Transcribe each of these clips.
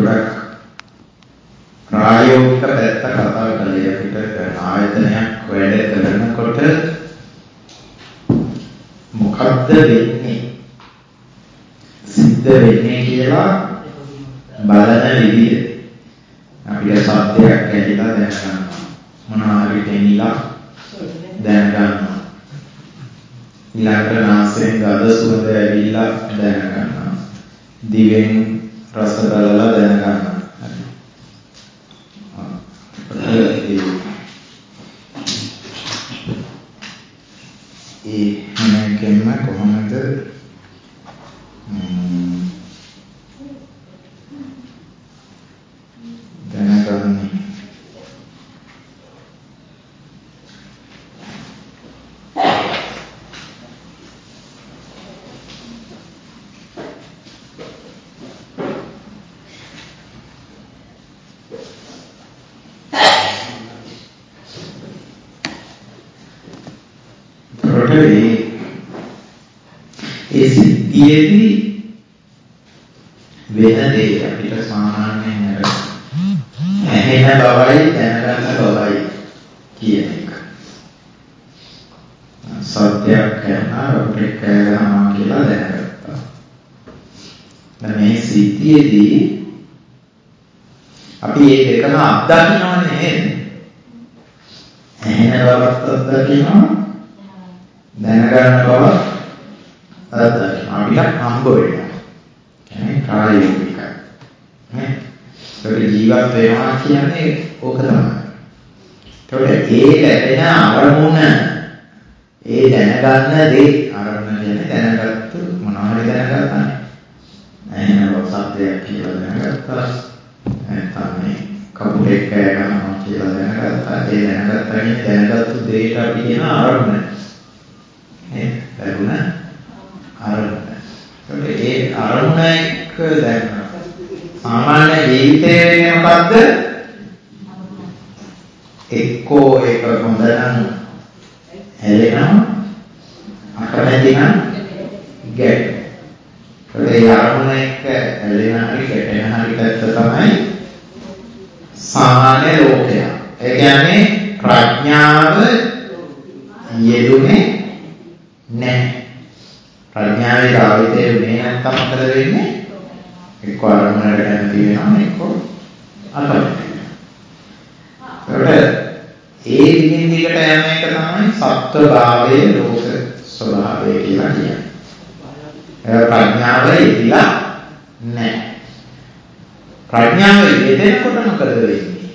ගොඩක් ප්‍රායෝගික පැත්ත කතා කරලා අපිට ආයතනයක් වැඩ කරනකොට මොකද්ද වෙන්නේ සිද්ධ වෙන්නේ කියලා බලන විදිය අපිට සත්‍යයක් ඇහිලා දැනගන්න මොනවා හරි දෙන්නලා දැනගන්න ඊළඟට නාසයෙන් ගඳ සුවඳ ඇවිල්ලා දැනගන්න දිවෙන් රස බලලා දැනගන්න ඒ හැමකෙම කොහොමද දැනගන්නේ ඒ සිද්ධියේදී වෙන දෙයක් අපිට සාමාන්‍යයෙන් ඇහෙන බවයි දැනගන්න බවයි කියන එක. සත්‍යයක් කරනවා අපිට කරනවා කියලා දැනගත්තා. මේ සිද්ධියේදී අපි මේ දෙකම අත්දකින්නවනේ නේද? ඇහෙන බවත් අත්දකින්නවා දැනගන්න බව අපිට හම්බ වෙනවා. කියන්නේ ප්‍රායෝගිකයි. ඒක ජීවත් වෙනවා කියන්නේ ඕක තමයි. ඒකට ඒ ලැබෙන අරමුණ ඒ දැනගන්න දේ අරමුණ කියන්නේ දැනගත්තු මොනවා හරි දැනගත්තානේ. එහෙනම් සත්‍යයක් කියලා දැනගත්තා. නැත්නම් මේ කපුටෙක් කෑ ගන්නවා කියලා දැනගත්තා. ඒ දැනගත්තා කියන්නේ දැනගත්තු දෙයට අපි කියන අරමුණ. ලැබුණ අරමුණ. ඒ අරමුණ එක්ක දැන් සාමාන්‍ය ජීවිතයේ වෙන්නේ මොකද්ද? එක්කෝ ඒක හොඳ නම් හැලෙනවා අකමැති නම් ගැටෙනවා. ඒ අරමුණ එක්ක හැලෙන හරි ගැටෙන හරි පැත්ත තමයි සාමාන්‍ය ලෝකය. ඒ කියන්නේ ප්‍රඥාව යෙදුනේ නැහැ. ප්‍රඥාවේ භාවිතේ උනේ නැත්තම් මොකද වෙන්නේ? එක්ක අරමුණට කැමති වෙනවා එක්ක අකමැති වෙනවා. ඒ දිගින් දිගට යන එක තමයි සත්ව භාවයේ ලෝක ස්වභාවය කියලා කියන්නේ. ප්‍රඥාව ඉතිලා නැහැ. ප්‍රඥාව යෙදෙනකොට මොකද වෙන්නේ?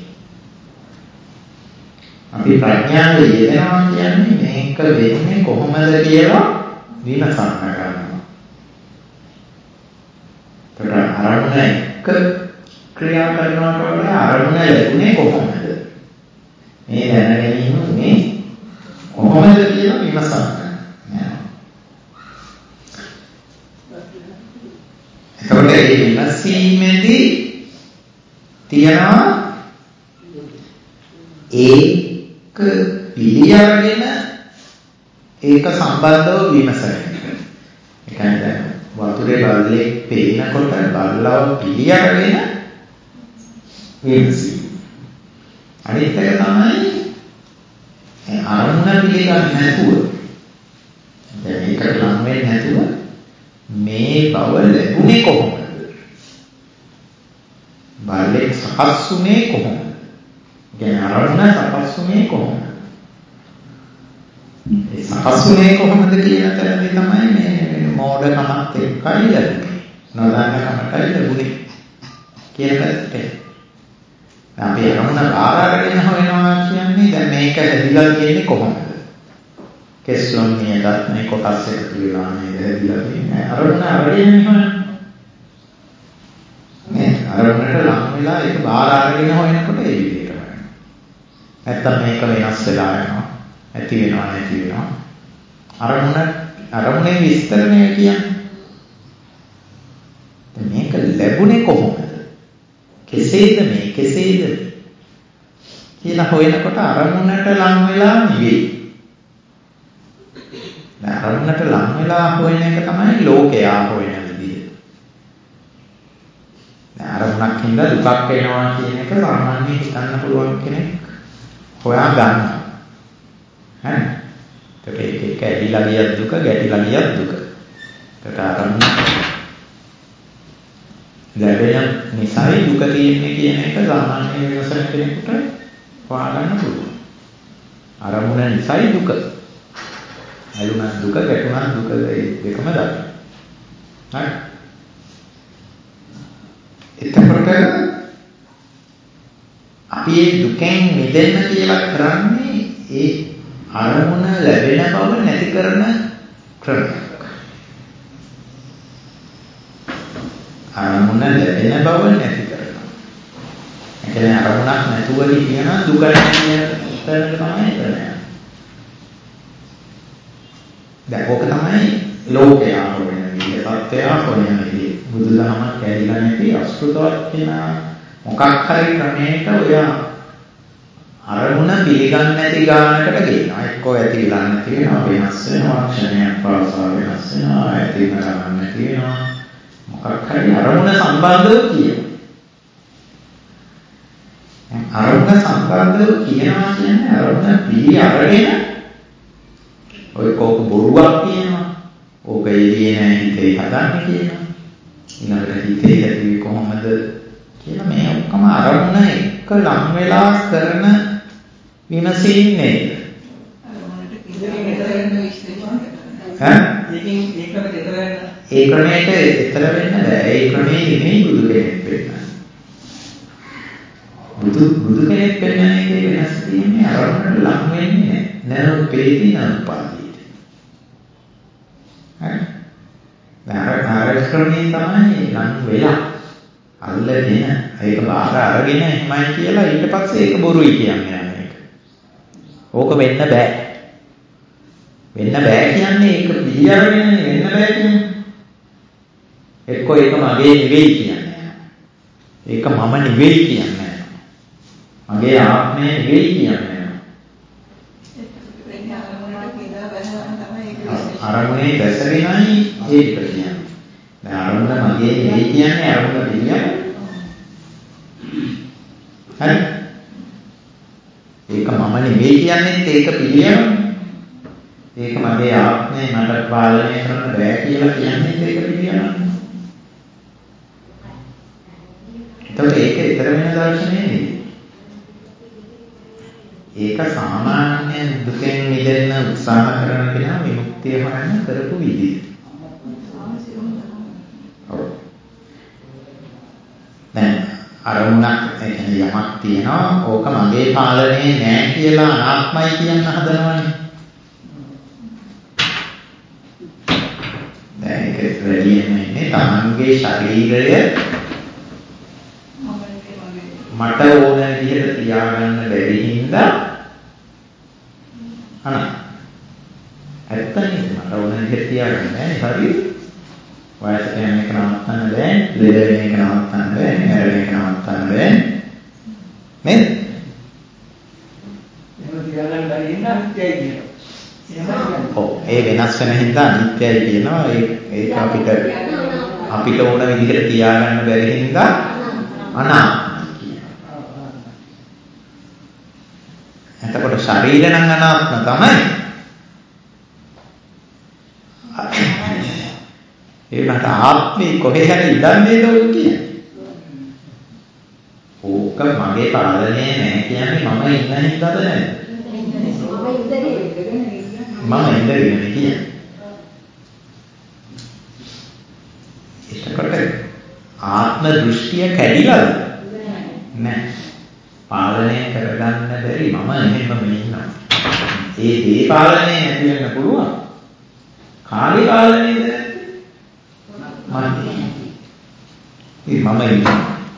අපි ප්‍රඥාව යෙදෙනවා කියන්නේ මේක වෙන්නේ කොහොමද කියලා විමසන්න ගන්නවා. අරමුණ එක්ක ක්‍රියා කරනකොට වඩා අරමුණ ලැබුණේ කොහොමද? මේ දැනගැනීම උනේ කොහොමද කියලා විමසන්න. එතකොට මේ විමසීමේදී තියනවා ඒක පිළිඅරගෙන ඒක සම්බන්ධව විමසන එක. ඒ කියන්නේ වතුරේ බල්ලෙක් පේනකොට බල්ලව පිළිඅරගෙන විමසීම. අනිත් එක තමයි අරමුණ පිළිගන්නේ නැතුව දැන් මේකට ලං වෙන්නේ නැතුව මේ බව ලැබුණේ කොහොමද? බල්ලෙක් සකස් වුණේ කොහොමද? කියන්නේ අරමුණ සකස් වුණේ කොහොමද? ඒ සකස් වුණේ කොහොමද කියන තැනදී තමයි මේ මෝඩකමත් එක්කයි ලැබුණේ. නොදන්නකමටයි ලැබුණේ කියන පැත්තට. අපි අරමුණ ආරාගෙන හොයනවා කියන්නේ දැන් මේක හැදිලා තියෙන්නේ කොහොමද? කෙස්ලොම් නියදත් මේ කොටස් එකතු වෙලා නේද හැදිලා තියෙන්නේ. අරමුණ අරගෙන නෙමෙයි. මේ අරමුණට ලං වෙලා ඒක බාර අරගෙන හොයනකොට ඒ විදිහට වෙනවා. නැත්තම් මේක වෙනස් වෙලා යනවා. ඇති වෙනවා නැති වෙනවා. අරමුණේ විස්තරණය කියන්නේ මේක ලැබුණේ කොහොමද? කෙසේද කියලා හොයනකොට අරමුණට ලං වෙලා නෙවෙයි. අරමුණට ලං වෙලා හොයන එක තමයි ලෝකයා හොයන විදිය. අරමුණක් හින්දා දුකක් එනවා කියන එක සාමාන්‍යයෙන් හිතන්න පුළුවන් කෙනෙක් හොයා ගන්නවා. හරි. ඒක ඇදිලා ගියත් දුක, ගැටිලා ගියත් දුක. ඒකට අරමුණ ලැබෙන නිසායි දුක තියෙන්නේ කියන එක සාමාන්‍ය වෙනසක් කෙනෙකුට හොයාගන්න පුළුවන්. අරමුණ නිසායි දුක. ඇලුනත් දුක, ගැටුනත් දුක දෙකම දකින්න. හරි. එතකොට අපි මේ දුකෙන් මිදෙන්න කියලා කරන්නේ ඒ අරමුණ ලැබෙන බව නැති කරන ක්‍රමයක්. අරමුණ ලැබෙන බව නැති කරනවා. ඒ කියන්නේ අරමුණක් නැතුව හිටියනම් දුක නැහැ කියන තැනට තමයි එතන. දැන් ඕක තමයි ලෝකය හොයන්නේ, සත්‍යය හොයන්නේ. බුදුදහමක් කැඩිලා නැති අසෘතවත් කෙනා මොකක් හරි ක්‍රමයකට ඔය අරමුණ පිළිගන්නේ නැති ගානකට ගේනවා. එක්කෝ ඇති වෙලා නැති වෙනවා, වෙනස් වෙනවා, ක්ෂණයක් පාසා වෙනස් වෙනවා, ඇති වෙනවා නැති වෙනවා. මොකක් හරි අරමුණ සම්බන්ධව කියනවා. අරමුණ සම්බන්ධව කියනවා කියන්නේ අරමුණ පිළි අරගෙන ඔය කෝක බොරුවක් කියනවා. ඕක එළියේ නැහැ හිතේ හදන්නේ කියනවා. ඊළඟට හිතේ ඇති කොහොමද කියලා මේ ඔක්කොම අරමුණ එක්ක ලං වෙලා කරන විමසීම් නේද? ඒ ක්‍රමයට ඊතර වෙන්න බෑ. ඒ ක්‍රමයේ නෙමෙයි බුදු කෙනෙක් වෙන්නේ. බුදු කෙනෙක් වෙන්නේ එකේ වෙනස් තියෙන්නේ අරමුණට ලං වෙන්නේ නැහැ. නෑ උපේති නපාදීති. හරි. ක්‍රමයේ තමයි ලං වෙලා අල්ලගෙන ඒක බාහිර අරගෙන එහෙමයි කියලා ඊට පස්සේ ඒක බොරුයි කියන්නේ මේක. ඕක වෙන්න බෑ. වෙන්න බෑ කියන්නේ ඒක පිළිඅරගෙන වෙන්න බෑ කියන්නේ. එක්කෝ ඒක මගේ නෙවෙයි කියන්නේ. ඒක මම නෙවෙයි කියන්නේ. මගේ ආත්මය නෙවෙයි කියන්නේ. අරමුණේ දැසගෙනයි ඒක කියන්නේ. දැන් අරමුණ මගේ නෙවෙයි කියන්නේ අරමුණ පිළියම. හරි. ඒක මම නෙවෙයි කියන්නේ ඒක පිළියම. ඒක මගේ ආත්මය මට පාලනය කරන්න බෑ කියලා කියන්නේ ඒක පිළියම. එතකොට ඒක ඊතර වෙන දර්ශනය නෙවෙයි. ඒක සාමාන්‍ය දුකෙන් මිදෙන්න උත්සාහ කරන කෙනා විමුක්තිය හොයන්න කරපු විදිය. දැන් අරමුණක් කියන්නේ යමක් තියෙනවා ඕක මගේ පාලනේ නෑ කියලා අනාත්මයි කියන්න හදනවනේ. දැන් ඒක වැඩියෙන්ම ඉන්නේ තමන්ගේ ශරීරය මට ඕන විදිහට තියාගන්න බැරි හින්දා ඇත්තනේ මට ඕන විදිහට තියාගන්න බැහැ ශරීරය. වයසට යන එක නවත්තන්න බෑ, ලෙඩ වෙන එක නවත්තන්න බෑ, මැරෙන එක නවත්තන්න බෑ. නේද? ඒක තියාගන්න බැරි හින්දා අනිත්‍යයි කියනවා. ඔව් ඒ වෙනස් වෙන හින්දා අනිත්‍යයි කියනවා. ඒක අපිට ඕන විදිහට තියාගන්න බැරි හින්දා අනාත්මයි කියනවා. එතකොට ශරීරය නම් අනාත්ම තමයි. ඒකට ආත්මේ කොහේ හරි ඉඳන්නේ නෝ කියන්නේ. ඕක මගේ පාලනේ නැහැ කියන්නේ මම ඉන්න හින්දාද නැද්ද? මම ඉඳගෙන කියන්නේ. එතකොට ආත්ම දෘෂ්ටිය කැඩිලාද? නැහැ. පාලනය කරගන්න බැරි මම එහෙමම ඉන්නවා. ඒ දේ පාලනය නැති වෙන්න පුළුවන්. කාගේ පාලනයද? මම ඉන්නවා.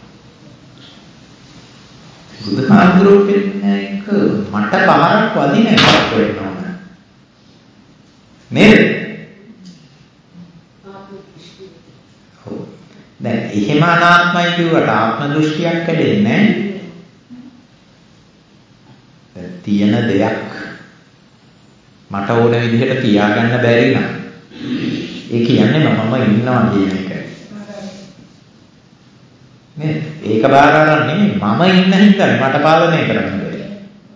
බුදුහාමුදුරුවෝ කියන්නේ එක මට බාරක් වදින එකක් වෙනවා නේද? ඔව්. දැන් එහෙම අනාත්මයි කියුවට ආත්ම දෘෂ්ටියක් කැඩෙන්නේ නැහැ. තියෙන දෙයක් මට ඕන විදිහට තියාගන්න බැරි නම් ඒ කියන්නේ මමම ඉන්නවා කියන එක. නේද? ඒක බාර ගන්න නෙමෙයි මම ඉන්න හින්දා මට පාලනය කරන්න බැහැ.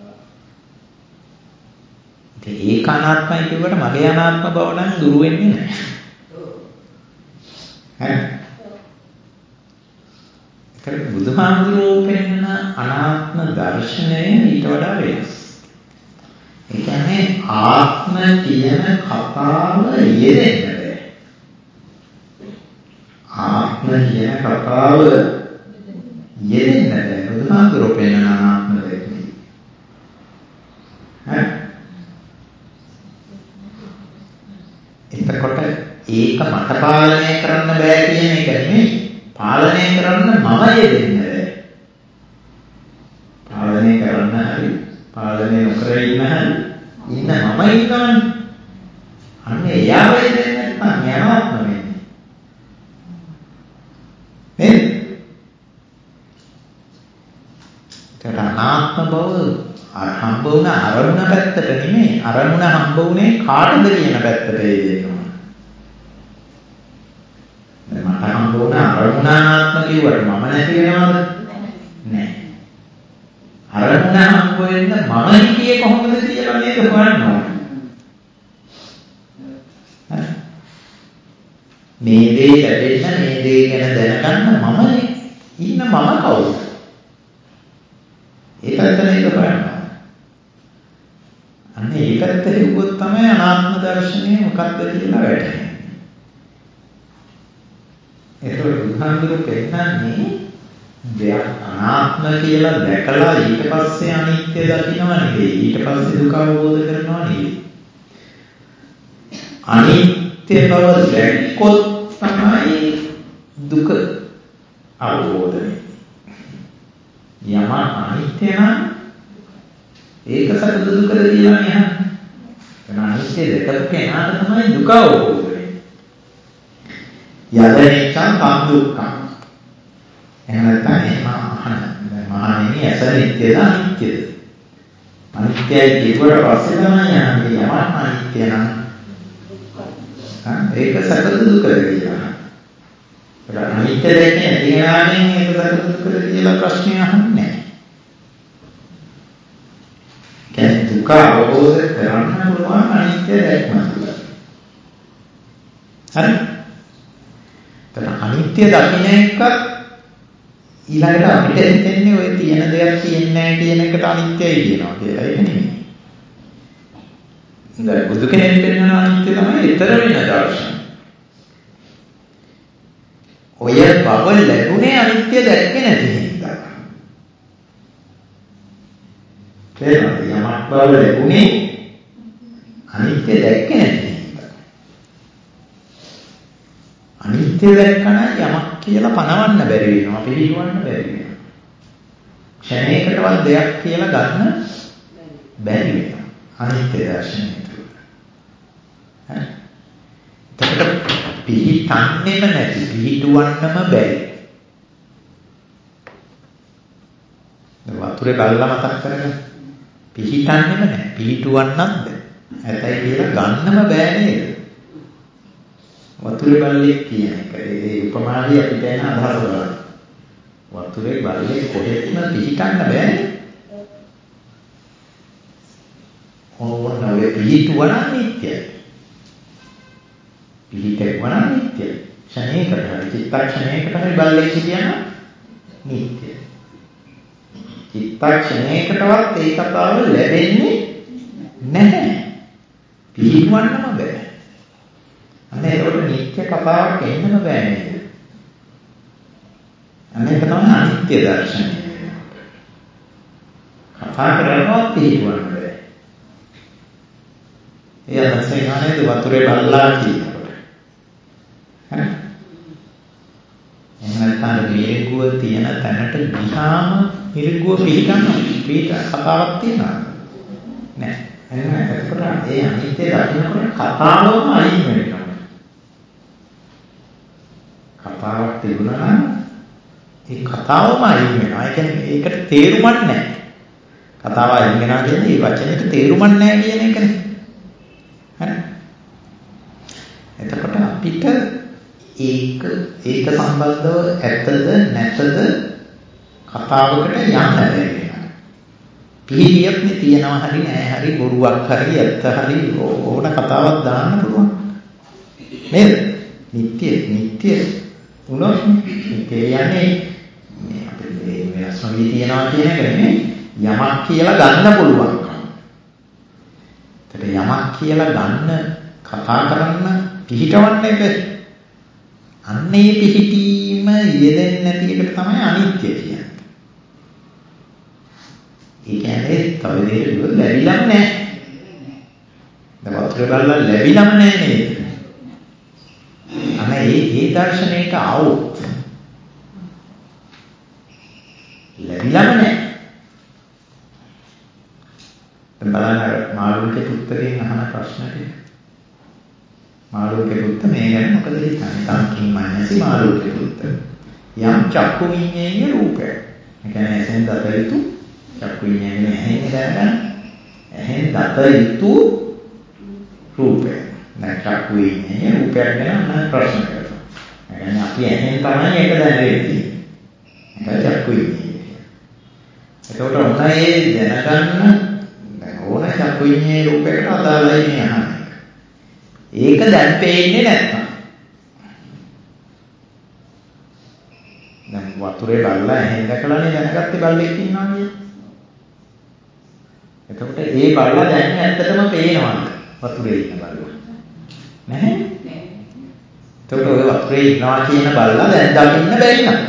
ඒක අනාත්මයි කියුවට මගේ අනාත්ම බව නම් දුරු වෙන්නේ නැහැ. හරි. බුදුහාමුදුරුවෝ පෙන්නන අනාත්ම දර්ශනය ඊට වඩා වෙනස්. ඒ කියන්නේ ආත්ම කියන කතාව යෙදෙන්න බෑ. ආත්ම කියන කතාව යෙදෙන්න බෑ. බුදුහාමුදුරුවෝ පෙන්නන අනාත්ම දැක්මේ. හරි. එතකොට ඒක මට පාලනය කරන්න බෑ කියන එක නෙමෙයි. පාලනය කරන්න මම යෙදෙන්න බෑ. පාලනය කරන්න හරි පාලනය නොකර ඉන්න හරි ඉන්න මම ඉන්නවනේ. අන්න එයා වෙන්නේ නැත්නම් යනවත් නෙමෙයි. නේද? ඒක අනාත්ම බව හම්බ වුණ අරමුණ පැත්තට නෙමෙයි. අරමුණ හම්බ වුණේ කාටද කියන පැත්තට එදෙනවා. මට හම්බ වුණ අරමුණ අනාත්ම කිව්වට මම නැති වෙනවද? නැහැ. අරමුණ හම්බ වෙන්න මම හිතියේ කොහොමද කියලා මේක හොයන්න ඕනේ. හරි. මේ දේ ලැබෙන්න මේ දේ ගැන දැනගන්න මම ඉන්න මම කවුද? ඒකත් මේක හොයන්න. අන්න ඒකත් හිතුවොත් තමයි අනාත්ම දර්ශනය මොකක්ද කියලා වැටහෙන්නේ. ඒක බුදුහාමුදුරුවෝ පෙන්නන්නේ දෙයක් අනාත්ම කියලා දැකලා ඊට පස්සේ අනිත්‍ය දකින්නව නෙවෙයි. ඊට පස්සේ දුක අවබෝධ කරනවා නෙවෙයි. අනිත්‍ය බව දැක්කොත් තමයි දුක අවබෝධ වෙන්නේ. යම අනිත්‍ය නම් ඒක සැප දුකද කියලා නෑ. එන අනිත්‍ය දැකපු කෙනාට තමයි දුක අවබෝධ වෙන්නේ. යදනිච්ඡං තං දුක්ඛං. එහෙම මහණෙනි ඇස නිට්ටයද අනිත්‍යද? අනිත්‍යයි කියුවට පස්සේ තමයි යන්නේ යමක් අනිත්‍ය නම් ඒක සැප දුකද කියලා. ඒක අනිත්‍ය දෙකේ තියනානේ ඒක සැප දුකද කියලා ප්‍රශ්නය අහන්නේ නැහැ. කියන්නේ දුක අවබෝධ කරගන්න පුළුවන් අනිත්‍ය දැක්ම. හරි? අනිත්‍ය දකින්න එක ඊළඟට අපිට හිතෙන්නේ ඔය තියෙන දෙයක් තියෙන්නේ නැහැ කියන එකට අනිත්‍යයි කියනවා කියලා. ඒක නෙමෙයි. දැන් බුදු කෙනෙක් පෙන්වන අනිත්‍ය තමයි ඊතර වෙන දර්ශන. ඔය බව ලැබුණේ අනිත්‍ය දැක්කේ නැති හින්දා. තේරෙනවද? යමක් බව ලැබුණේ අනිත්‍ය දැක්කේ නැති. අනිත්‍ය දැක්කම යමක් කියලා පනවන්න බැරි වෙනවා. පිළිගන්න බැරි වෙනවා. ක්ෂණයකටවත් දෙයක් කියලා ගන්න බැරි වෙනවා. අනිත්‍ය දර්ශනය තුළ. හරි. එතකොට පිළිතන්නේම නැති පිළිටුවන්නම බැරි. වතුරේ බලලා මතක් කරගන්න. පිළිතන්නේම නැහැ. පිළිටුවන්නත් බැහැ. ඇතයි කියලා ගන්නම බෑ නේද? වතුරේ බල්ලෙක් කියන එක. ඒ උපමාවේ අපිට එන අදහස බලන්න. වතුරේ බල්ලෙක් කොහෙත්ම පිහිටන්න බෑ. ඕන ඔය පිහිටුවන නිත්‍යයි. පිහිටවන නිත්‍යයි. ක්ෂණයකට හරි චිත්තක්ෂණයකට හරි බල්ලෙක් කියනවා නිත්‍යයි. චිත්තක්ෂණයකටවත් ඒ කතාව ලැබෙන්නේ නැහැ. පිහිටවන්නම බෑ. අන්න ඒකට නිත්‍ය කතාවක් එන්නම බෑ නේද? අන්න ඒක තමයි අනිත්‍ය දර්ශනය. කතා කරනවා පිළිගන්න බෑ. ඒ අදහසේ ගානේද වතුරේ බල්ලා කියනකොට. හරි? එහෙනම් නැත්නම් මිරිඟුව තියෙන තැනට ගියාම මිරිඟුව පිළිගන්න කතාවක් තියෙනවා. නෑ. එහෙනම් එතකොට ඒ අනිත්‍ය දකින්නකොට කතාවම අයින් වෙනවා. කතාවක් තිබුණා නම් ඒ කතාවම අයින් වෙනවා. ඒ කියන්නේ ඒකට තේරුමක් නැහැ. කතාව අයින් වෙනවා කියන්නේ ඒ වචනෙට තේරුමක් නැහැ කියන එකනේ. හරි. එතකොට අපිට ඒක සම්බන්ධව ඇත්තද නැතද කතාවකට යන්න බැරි වෙනවා. පිළියෙත්නේ තියනවා හරි නෑ හරි බොරුවක් හරි ඇත්ත හරි ඕන කතාවක් දාන්න පුළුවන්. නේද? නිත්‍ය උනොත් කියන්නේ මේ අපේ මේ රසවි තියනවා කියන එක නෙමෙයි යමක් කියලා ගන්න පුළුවන්. ඒතර යමක් කියලා ගන්න කතා කරන්න පිළිටවන්නේ එක. අන්නේ පිළිටීම යෙදෙන්නේ නැති එකට තමයි අනිත්‍ය කියන්නේ. ඒ කියන්නේ තව දෙයක් ලැබිලම නැහැ. දැන් වතුර බලලා ලැබිලම නැහැ නේද? අනේ ඒ දර්ශනයට આવොත් ලැබිලම නැහැ. දැන් බලන්න මාළුන්ගේ පුත්‍රයන් අහන ප්‍රශ්න ටික. මාළුන්ගේ පුත්‍ර මේ ගැන මොකද හිතන්නේ? සංකීර්ණ මනසි මාළුන්ගේ පුත්‍ර. යම් චක්කු විඤ්ඤාණය රූපය. ඒ කියන්නේ ඇසෙන් දත යුතු චක්කු විඤ්ඤාණය ඇහෙන් දැනගන්න. ඇහෙන් දත යුතු රූපය. දැන් චක්කු විඤ්ඤාණය රූපයක් ගැන මම ප්‍රශ්න කරනවා. ඒ කියන්නේ අපි ඇහෙන් තමයි ඒක දැනෙන්නේ. ඒක චක්කු විඤ්ඤාණය. ඒකට ඔන්න ඒ දැනගන්න ඕන චක්කු විඤ්ඤාණය රූපයකට අදාළයි මේ අහන්නේ. ඒක දැන් පේන්නේ නැත්තම්. දැන් වතුරේ බල්ලා ඇහෙන් දැකලානේ දැනගත්තේ බල්ලෙක් ඉන්නවා කියලා. එතකොට ඒ බල්ලා දැන් ඇත්තටම පේනවද? වතුරේ ඉන්න බල්ලා. නැහැ. එතකොට ඔය වතුරේ ඉන්නවා කියන බල්ලා දැන් දකින්න බැරි නේද?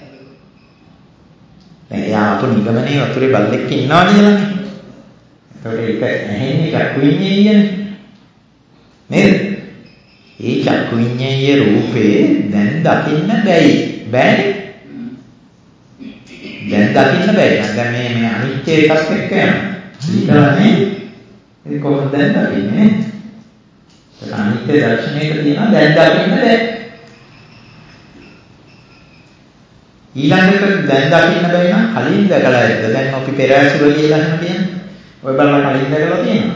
දැන් එයා අපු නිගමනේ වතුරේ බල්ලෙක් ඉන්නවා කියලානේ. එතකොට ඒක ඇහෙන්නේ චක්කු විඤ්ඤාණයනේ. නේද? ඒ චක්කු විඤ්ඤාණයේ රූපේ දැන් දකින්න බැයි. බෑනේ. දැන් දකින්න බැයි. දැන් මේ අනිත්‍ය එකක් එක්ක යනවා. ඊළඟනේ ඒක කොහොමද දැන් දකින්නේ? ඒක අනිත්‍ය දර්ශනයක තියෙනවා දැන් දකින්න බැයි. ඊළඟට දැන් දකින්න බැයි නම් කලින් දැකලා ඇද්ද? දැන් අපි පෙර ඇසුර කියලා එහෙම කියන්නේ. ඔය බලලා කලින් දැකලා තියෙනවා.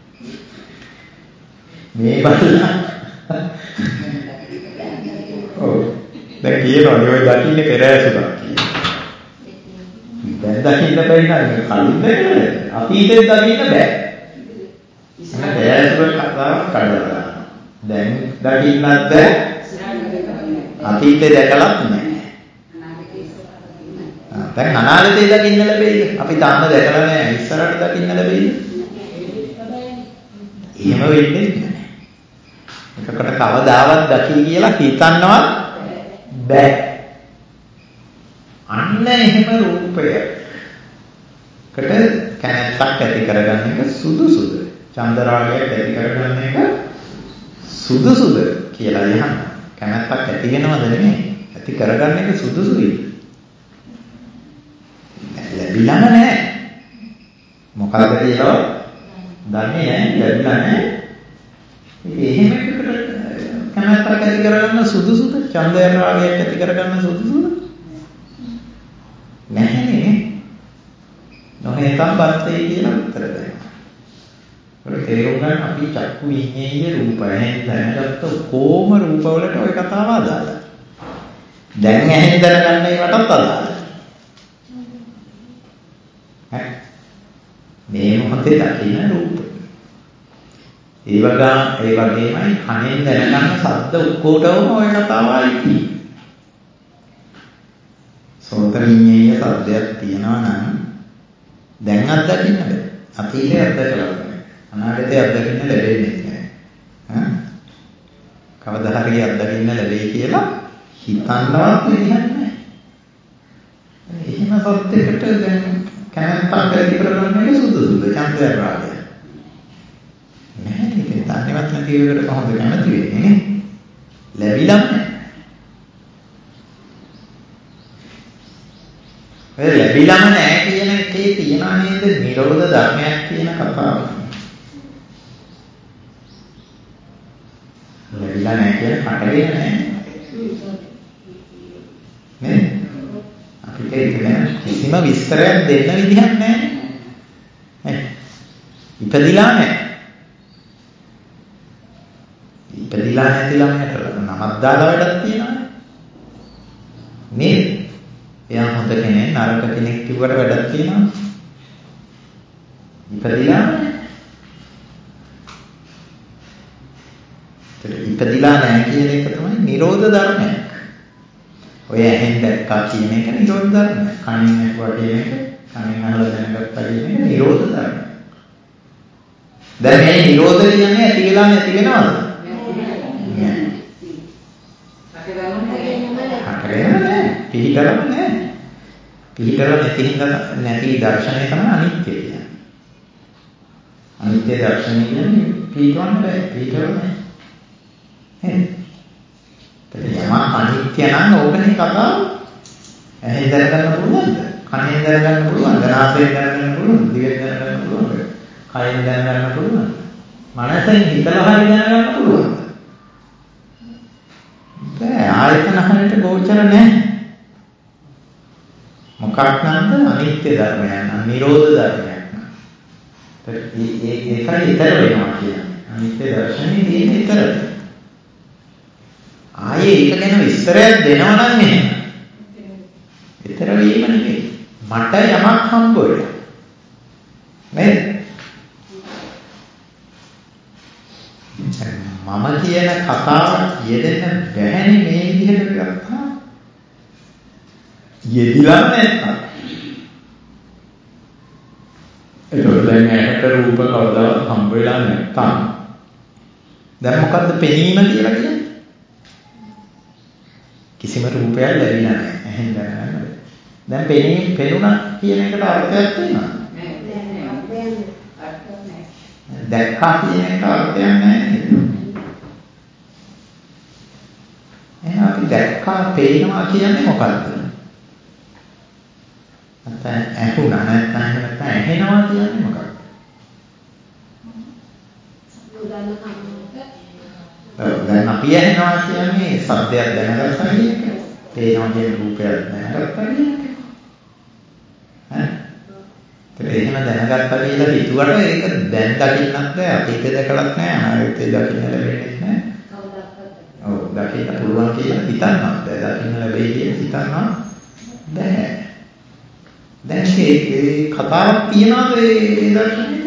මේ බලලා ඔව් දැන් කියනවා ඔය දකින්නේ පෙර ඇසුරක් කියලා. දැන් දකින්න බැරි නම් කලින් දැකලා අතීතෙත් දකින්න බෑ. ඉතින් පෙර ඇසුර කතාවක් කඩලා දැන් දකින්නත් බෑ. අතීතේ දැකලත් නෑ. දැන් අනාගතේ දකින්න ලැබෙයිද? අපි තාම දැකලා නෑ. ඉස්සරහට දකින්න ලැබෙයිද? එහෙම වෙන්නේ නැහැ. එකකට කවදාවත් දකි කියලා හිතන්නවත් බෑ. අන්න එහෙම රූපයකට කැමැත්තක් ඇති කරගන්න එක සුදුසුද? චන්දරාගයක් ඇති කරගන්න එක සුදුසුද කියලා යහන්න. කැමැත්තක් ඇති වෙනවද නෙමෙයි. ඇති කරගන්න එක සුදුසුයි. ලැබිලම නැහැ. මොකද කියලා දන්නේ නැහැ. ලැබිලා නැහැ. එහෙම එකකට කැමැත්තක් ඇති කරගන්න සුදුසුද? ඡන්දය රාගයක් ඇති කරගන්න සුදුසුද? නැහැ. නොහෙතම් බත්තේ කියලා උත්තර දෙනවා. ඒක තේරුම් ගන්න අපි චක්කු විඤ්ඤාණයේ රූපයෙන් දැනගත්ත කොම රූපවලට ওই කතාව අදාළයි. දැන් ඇහෙන් දැනගන්න ඒකටත් අදාළයි. මේ මොහොතේ දකින්න රූප. ඒ වගේමයි කනෙන් දැනගන්න ශබ්ද ඔක්කොටම ওই කතාවයි තියෙන්නේ. සෝත විඤ්ඤාණය ශබ්දයක් තියනවා නම් දැන් අත්දකින්න බෑ. අතීතේ අත්දකලා නැහැ. අනාගතේ අත්දකින්න ලැබෙන්නේ නැහැ. කවදා හරි අත්දකින්න ලැබෙයි කියලා හිතන්නවත් විදිහක් නැහැ. එහෙම සත්‍යයකට දැන් කැමැත්තක් ඇති කරගන්න එක සුදුසුද? චන්දය රාගය. නැහැ ඉතින් තන්නේවත් නැති එකකට කොහොමද කැමති වෙන්නේ නේ? ලැබිලම නැහැ. ඒ ලැබිලම නැහැ කියන එකේ තියනා නේද නිරෝධ ධර්මයක් කියන කතාව. ලැබිලා නැහැ කියන කටගෙන නැහැ. නේ? අපිට ඒක ගැන කිසිම විස්තරයක් දෙන්න විදිහක් නැහැ. නේ? ඉපදිලා නැහැ. ඉපදිලා නැති ළමයට නමක් දාලා වැඩක් තියෙනවනේ. නේද? එයා හොඳ කෙනෙක් නරක කෙනෙක් කිව්වට වැඩක් තියෙනවද? ඉපදිලා නැහැ. ඉපදිලා නැහැ කියන එක තමයි නිරෝධ ධර්මයක්. ඔය ඇහෙන් දැක්කා කියන එක නිරෝධ ධර්මයක්. කනින් ඇහුවා කියන එක, කනින් අහලා දැනගත්තා කියන එක නිරෝධ ධර්මයක්. දැන් මේ නිරෝධ කියන්නේ ඇති වෙලා නැති වෙනවද? නැහැ. පිළිතරම නැහැ. පිළිතරම නැති දර්ශනය තමයි අනිත්‍ය කියන්නේ. අනිත්‍ය දර්ශනය කියන්නේ පිළිතරම බෑ. පිළිතරම නැහැ. යම අනිත්‍ය නම් ඕකනේ කතාව. ඇහෙන් දැනගන්න පුළුවන්ද? කනෙන් දැනගන්න පුළුවන්ද? නාසයෙන් දැනගන්න පුළුවන්ද? දිවෙන් දැනගන්න පුළුවන්ද? කයෙන් දැනගන්න පුළුවන්ද? මනසෙන් හිතලා හරි දැනගන්න පුළුවන්ද? බෑ. ආයතන හරියට ගෝචර නැහැ. මොකක් නන්ද? අනිත්‍ය ධර්මයන්, නිරෝධ ධර්මයන්. ඒකයි ඊතර වෙනවා කියන්නේ. අනිත්‍ය දර්ශනේ තියෙන ඊතර. ආයේ ඒක ගැන විස්තරයක් දෙනවා නම් එහෙම. ඊතර වීම නෙමෙයි. මට යමක් හම්බ වෙලා. නේද? මම කියන කතාව යෙදෙන්න බැහැනේ මේ විදිහට ගත්තා. යෙදිලා නැත්තම්. ඒක දැන් ඇහැට රූප කවදාවත් හම්බ වෙලා නැත්තම්. දැන් මොකද්ද පෙනීම කියලා කියන්නේ? කිසිම රූපයක් ලැබිලා නැහැ. එහෙන් දැනගන්න. දැන් පෙනුණා කියන එකට අර්ථයක් තියෙනවද? නැහැ. දැක්කා කියන එකට අර්ථයක් නැහැ නේද? එහෙනම් අපි දැක්කා පේනවා කියන්නේ මොකක්ද? නැත්නම් ඇහුණා නැත්නම් ඇහෙනවා කියන්නේ මොකක්ද? දැන් අපි ඇහෙනවා කියන්නේ ශබ්දයක් දැනගත්තා කියන එක. පේනවා කියන රූපයක් දැනගත්තා කියන එක. එහෙම දැනගත්තා කියලා හිතුවට ඒක දැන් දකින්නත් බෑ. අතීතේ දැකලත් නෑ. අනාගතේ දකින්න ලැබෙන්නේ නෑ. ඔව් දකින්න පුළුවන් කියලා හිතන්නත් බෑ. දකින්න ලැබෙයි කියලා හිතන්න බෑ. දැන් මේ කතාවක් තියනවාද ඒ දර්ශනේ?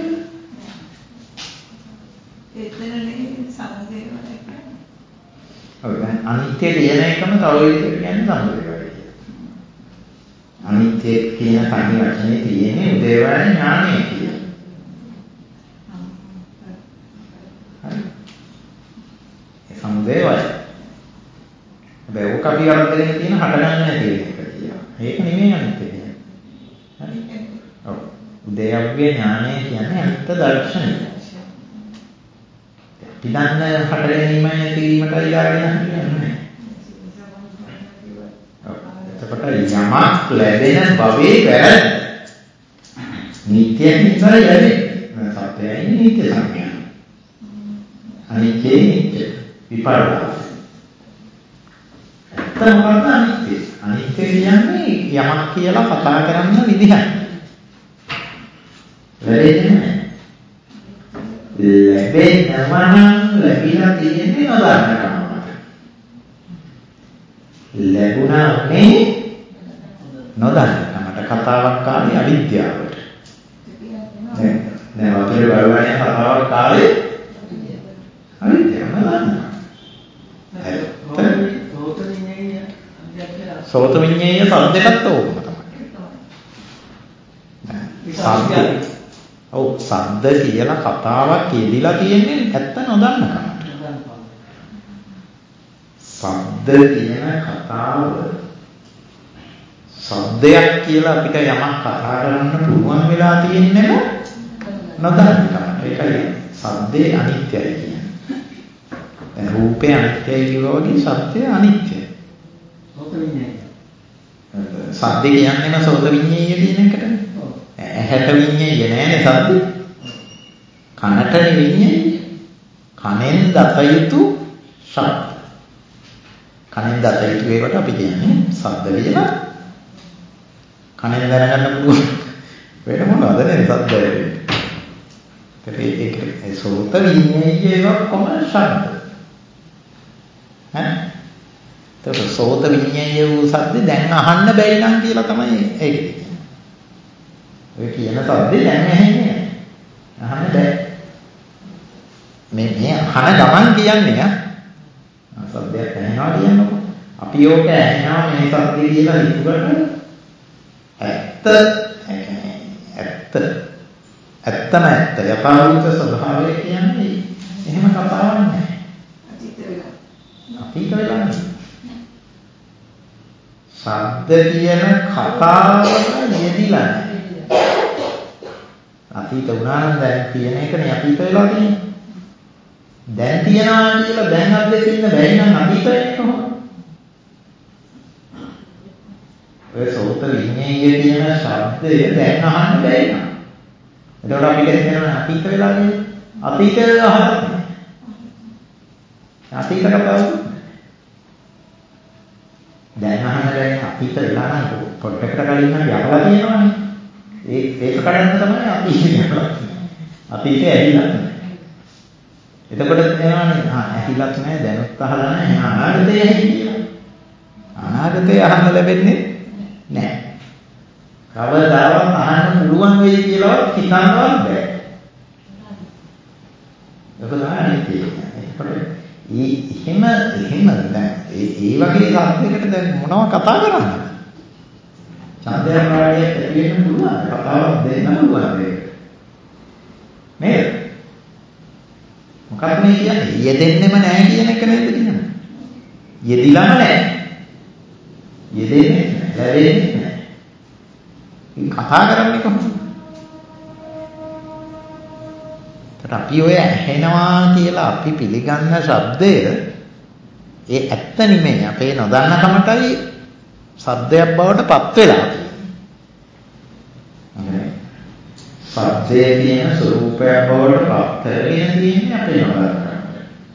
අනිත්‍ය කියන එකම තව විදිහකට කියන්නේ සම්බුදේවයි කියලා. අනිත්‍ය කියන තනි වචනේ තියෙන්නේ උදේවැය ඥානය කියලා. හරි. ඒ සම්බුදේවයි. හැබැයි ඔක අපි අරගෙන තියෙන හටගන්න නැති එක කියලා. ඒක නෙමෙයි අනිත්‍ය කියන්නේ. හරි. ඔව්. උදේවැය ඥානය කියන්නේ අනිත්‍ය දර්ශනය. පිටන්න හට ගැනීමයි නැතිවීමටයි යාගෙන හරියන්නේ. එතකොට යමක් ලැබෙන භවයේ වැරද්ද. නිත්‍ය නිසායි ලැබෙන්නේ. සත්‍යයි නිත්‍ය සංඥා. අනිත්‍ය නිත්‍ය විපර්යාස. මොකක්ද අනිත්‍ය? අනිත්‍ය කියන්නේ යමක් කියලා කතා කරන්න විදිහක්. ලැබෙන්නේ නැහැ. ලැබෙනවා නම් ලැබිලා තියෙන්නේ නොදන්නකමකට. ලැබුණා උනේ නොදන්නකමට. කතාවක් කාලේ අවිද්‍යාවට. දැන් අපේ වලවැය කතාවක් කාලේ අවිද්‍යාව නේද? සෝත විඤ්ඤාණය සද්දයකට ඕකම තමයි. සද්ද. ඔව් සද්ද කියලා කතාවක් කියදිලා තියෙන්නේ ඇත්ත නොදන්නකමට. සද්ද කියන කතාව සද්දයක් කියලා අපිට යමක් කතා කරන්න පුළුවන් වෙලා තියෙන්නේම නොදන්නකමට. ඒකයි සද්දේ අනිත්‍යයි කියන්නේ. දැන් රූපේ අනිත්‍යයි කියනවා වගේ සත්‍යය අනිත්‍යයි. සෝත විඤ්ඤාණය. සද්ද කියන්නේම සෝත විඤ්ඤාණය කියන එකටනේ. ඇහැට විඤ්ඤාණය නෑනේ සද්ද. කනට විඤ්ඤාණය. කනෙන් දත යුතු ශබ්ද. කනෙන් දත යුතු ඒකට අපි කියන්නේ ශබ්ද කියලා. කනෙන් දැනගන්න පුළුවන් වෙන මොනවද නේ ශබ්ද වෙන්නේ. ඒක සෝත විඤ්ඤාණය එක කොහොමද ශබ්ද? ඈ? તો සෝත විඤ්ඤාණය වූ සද්ද දැන් අහන්න බැරි නම් කියලා තමයි ඒක කියන්නේ. ඔය කියන සද්ද දැන් ඇහෙන්නේ නැහැ. අහන්න බෑ. මේ අහන ගමන් කියන්නේ සද්දයක් ඇහෙනවා කියනකො. අපි ඕක ඇහෙනවා මේ සද්ද කියලා හිතුවට ඇත්තම ඇත්ත යථාර්ථ ස්වභාවය කියන්නේ එහෙම කතාවක් නැහැ. අතීත වෙලා නැහැ. ශබ්ද කියන කතාව යෙදිලා නැහැ. අතීත වුණා නම් දැන් කියන එකනේ අතීත වෙලා තියෙන්නේ. දැන් තියනවා කියලා දැන් අත්දෙකින්න බැරි නම් අතීත වෙන්නේ කොහොමද? ඔය සෝත විඤ්ඤාණය කියන ශබ්දය දැන් අහන්න බැරි නම් එතකොට අපිට කියනවා අතීත වෙලා කියන්නේ අතීතය අහලා නැහැ. අතීත කතාව දැන් අහන්න බැරි අතීත වෙලා නම් පොඩ්ඩකට කලින් අපි අහලා තියෙනවානේ. ඒක කඩන්න තමයි අතීතය අහලා තියෙන්නේ. අතීතය ඇහිලා නැහැ. එතකොට එනවානේ ඇහිලත් නැහැ දැනුත් අහලා නැහැ අනාගතය ඇහි කියලා. අනාගතය අහන්න ලැබෙන්නේ නැහැ. කවදාවත් අහන්න පුළුවන් වෙයි කියලාවත් හිතන්නවත් බෑ. ඒක තමයි තියෙන්නේ. ඒකට එහෙම දැන් ඒ වගේ සත්‍යයකට දැන් මොනව කතා කරන්නද? ඡන්දය ප්‍රාණිය දෙන්න පුළුවන්. කතාවක් දෙන්න පුළුවන් ඒක. නේද? මොකක්ද මේ කියන්නේ? යෙදෙන්නෙම නැහැ කියන එක නේද කියන්නේ? යෙදිලාම නැහැ. යෙදෙන්නේ නැහැ. ලැබෙන්නේ නැහැ. කතා කරන්නේ කොහොමද? අපි ඔය ඇහෙනවා කියලා අපි පිළිගන්න ශබ්දය ඒ ඇත්ත නෙමෙයි. අපේ නොදන්නකමටයි ශබ්දයක් බවට පත් වෙලා තියෙන්නේ. ශබ්දයේ තියෙන ස්වરૂපයක් බවට පත් කරගෙන තියෙන්නේ අපේ නොදන්නකමට.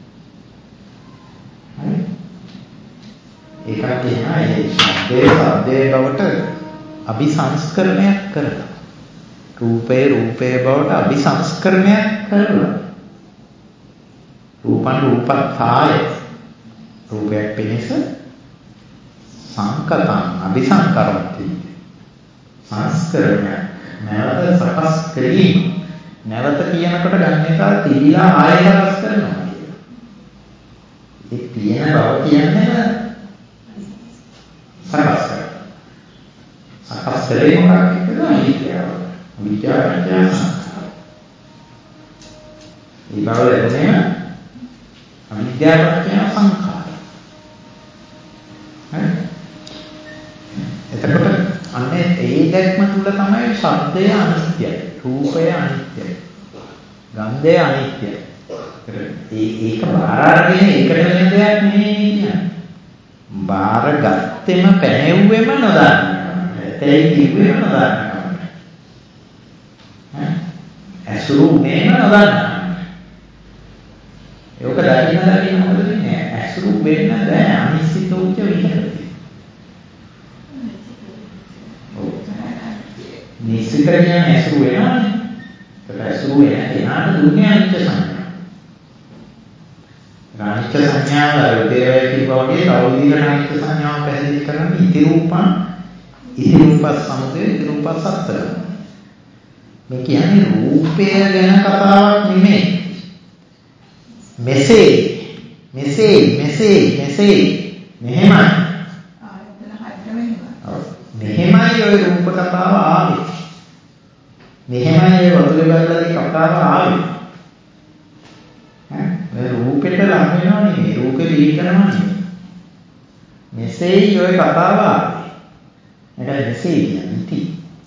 හරි? ඒකට කියනවා ඒ ශබ්දයේ බවට අபிසංස්කරණයක් කරනවා. රූපේ බවට අபிසංස්කරණයක් කරනවා. රූපත්ථාය රූපයක් පිණිස සංකතං අபிසංකරති. සංස්කරණයක් නැවත සකස් කිරීම. නැවත කියනකොට ගන්න එක තිබිලා ආයෙ සකස් කරනවා කියලා. ඒ තියෙන බව කියන්නේ සකස් කරනවා. සකස් කරේ මොකක්ද? අවිද්‍යාව. විචාරණය සංඛාර. ඒ බව ලැබුණේ අවිද්‍යාවත්‍ය සංඛාර. හරි? එතකොට අන්නේ ඒ දැක්ම තුල තමයි ශබ්දය අනිත්‍යයි, රූපය අනිත්‍යයි, ගන්ධය අනිත්‍යයි. ඒක බාර අරගෙන ඒකට වෙන දෙයක් නෙමෙයි කියන්නේ. බාර ගත්තෙම පැනෙව්වෙම නොදන්න. ඒයි කිව්වෙම නොදන්න. ඇසුරු නේම නොදන්න. ඒක දකින්න මොකද වෙන්නේ? ඇසුරු වෙන්න බෑ අනිසිතෝච විහෙරති. නිසිත කියන්නේ ඇසුරු වෙනවනේ. ඒක ඇසුරු වෙන කෙනාට දුන්නේ අනිත්‍ය සංඥා. අනිත්‍ය සංඥාව උදේවයි කියපුවා වගේ තව විදිහකට අනිත්‍ය සංඥාව පැහැදිලි කරන්නේ ඉති රූපස් සමුදය ඉති රූපස් සත්‍ය. මේ කියන්නේ රූපය ගැන කතාවක් නෙමෙයි. මෙහෙමයි. මෙහෙමයි ඔය රූප කතාව ආවේ. මෙහෙමයි ඔය වතුරේ බලලාගේ කතාව ආවේ. මේ රූපෙට ලං වෙනව නෙමෙයි. රූපේ පිළිගන්නව නෙමෙයි. මෙසේයි ඔය කතාව ආවේ. ඒක මෙසේ කියන්නේ ඉති.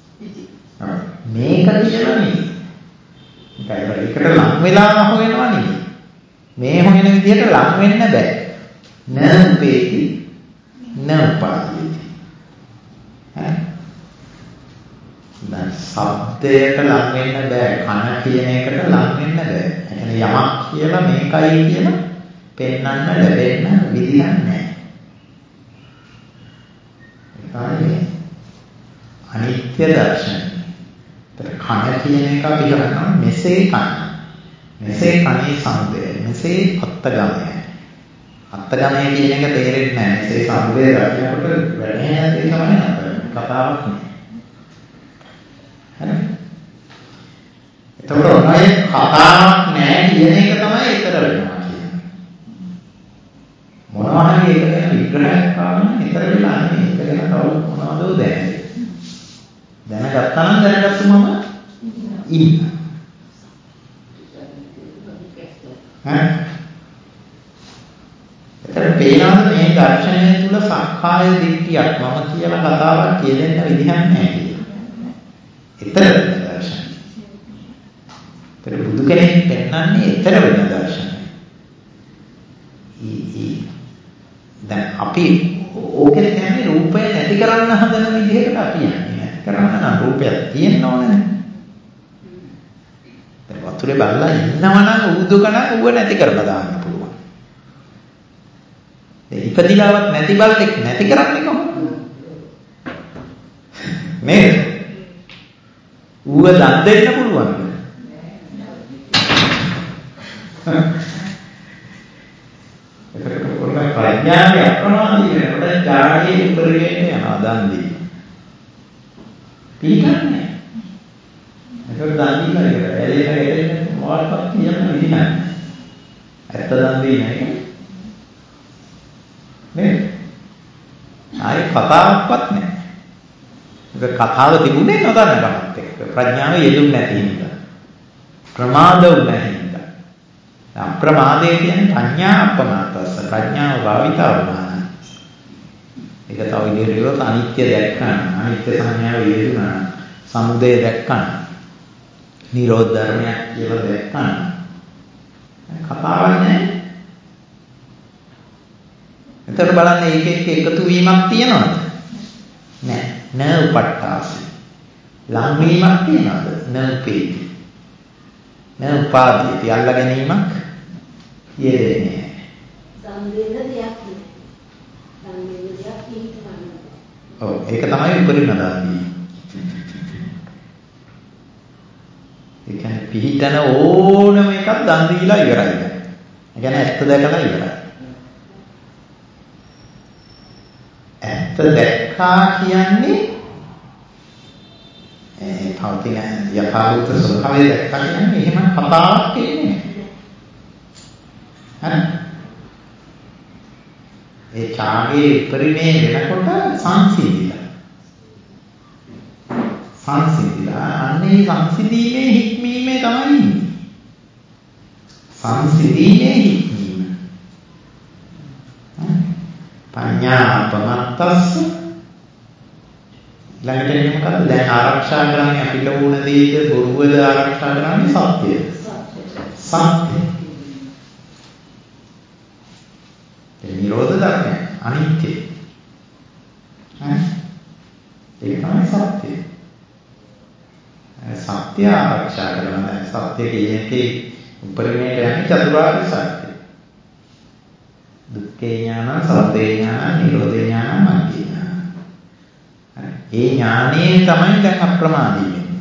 මේක කියලා නෙමෙයි. ඒකට ලං වෙලා හොයනවා නෙමෙයි. මේ හොයන විදිහට ලං වෙන්න බෑ. න උපේති න උපාදීති. දැන් ශබ්දයට ලං වෙන්න බෑ. කන කියන එකට ලං වෙන්න බෑ. ඒ කියන්නේ යමක් කියලා මේකයි කියලා පෙන්වන්න ලැබෙන්න විදිහක් නැහැ. ඒකයි අනිත්‍ය දර්ශනය. කන කියන එක අපි කරනවා මෙසේ කන. මෙසේ කනේ සමුදය. මෙසේ අත්තගමය. අත්ගමයේ කියන එක තේරෙන්නේ නැහැ. ඒ සම්බේ දකින්නකොට වැඩේ නැති තමයි අත කතාවක් නේ. හරි. එතකොට ඔය කතාවක් නැහැ කියන එක තමයි ඊතර වෙනවා කියන්නේ. මොනවා හරි ඒක ගැන විග්‍රහයක් කරන්න ඊතර වෙලා නැහැ. ඒක ගැන කවුරුත් මොනවදෝ දැනන්නේ. දැනගත්තා නම් දැනගත්තුමම ඉන්න. හරි. එතකොට පේනවා මේ දර්ශනය තුල සක්කාය දිට්ඨියක් මම කියලා කතාවක් කියදෙන්න විදිහක් නැහැ කියලා. ඊතර දර්ශනය. බුදු කෙනෙක් පෙන්වන්නේ ඊතර වෙන දර්ශනය. දැන් අපි ඕකේ කියන්නේ රූපය නැති කරන්න හදන විදිහකට අපි යන්නේ. නැති කරන්න නම් රූපයක් තියෙන්න ඕනේ. දැන් වතුරේ බලලා ඉන්නවනම් උදුකණක් ඌව නැති කරලා දාන්න පුළුවන්. දැන් ඉපදිලාවක් නැති බල්ලෙක් නැති කරන්නේ කොහොමද? නේද? ඌව දන් දෙන්න පුළුවන්. එතකොට ඔන්න ප්‍රඥාවේ අප්‍රමාදී වෙනකොට ඥානයේ උපරිමයට යනවා දන් දීම. පිළිගන්නේ. එතකොට දන් දීලා ඉවරයි. එළියට මොකක්වත් කියන්න විදිහ නැහැ. ඇත්ත දන් දීලා නේද? ආයේ කතාවක්වත් නැහැ. ඒක කතාව තිබුණේ නොදන්න කමත් එක්ක. ප්‍රඥාව යෙදුන්නේ නැති හින්දා. ප්‍රමාද වුණා හින්දා. අප්‍රමාදය කියන්නේ ප්‍රඥා අපමාතස්ස. ප්‍රඥාව භාවිතා වුණා. ඒක තව ඉදිරියට අනිත්‍ය දැක්කම, අනිත්‍ය සංඥාව යෙදුණා. සමුදය දැක්කම, නිරෝධ ධර්මයක් කියලා දැක්කම කතාවක් නැහැ. එතකොට බලන්න ඒකෙත් එකතු වීමක් තියනවද? නැහැ. න උපට්ඨාසි. ලං වීමක් තියනවද? න උපේති. න උපාදීති. අල්ලා ගැනීමක් යෙදෙන්නේ නැහැ. සංවේදනයක් තියෙනවා. ඔව් ඒක තමයි උපරිම දාන්නේ. ඒ කියන්නේ පිහිටන ඕනම එකක් දන් දීලා ඉවරයි. ඒ කියන්නේ ඇත්ත දැකලා ඉවරයි. ඇත්ත දැක්කා කියන්නේ පවතින යථාභූත ස්වභාවය දැක්කා කියන්නේ එහෙම කතාවක් කියන්නේ නැහැ. ඒ ඡාගේ උපරිමේ වෙනකොට සංසිඳිලා. අන්නේ සංසිඳීමේ හික්මීමේ තමයි ඉන්නේ. සංසිඳීමේ හික්මීම. පඤ්ඤාපමත්තස්ස ළඟට එන්නේ මොකද්ද? දැන් ආරක්ෂා කරන්නේ අපිට ඕන දේද බොරුවද ආරක්ෂා කරන්නේ සත්‍යය. සත්‍ය. ඒ නිරෝධ ධර්මය අනිත්‍ය. ඒක තමයි සත්‍ය. සත්‍ය ආරක්ෂා කරනවා. දැන් සත්‍ය කියන්නේ උපරිමයට යන්නේ චතුරාර්ය සත්‍ය. දුක්ඛේ ඥාන, සමුදය ඥාන, නිරෝධේ ඥාන, මග්ගේ ඥාන. ඒ ඥානයේ තමයි දැන් අප්‍රමාදී වෙන්නේ.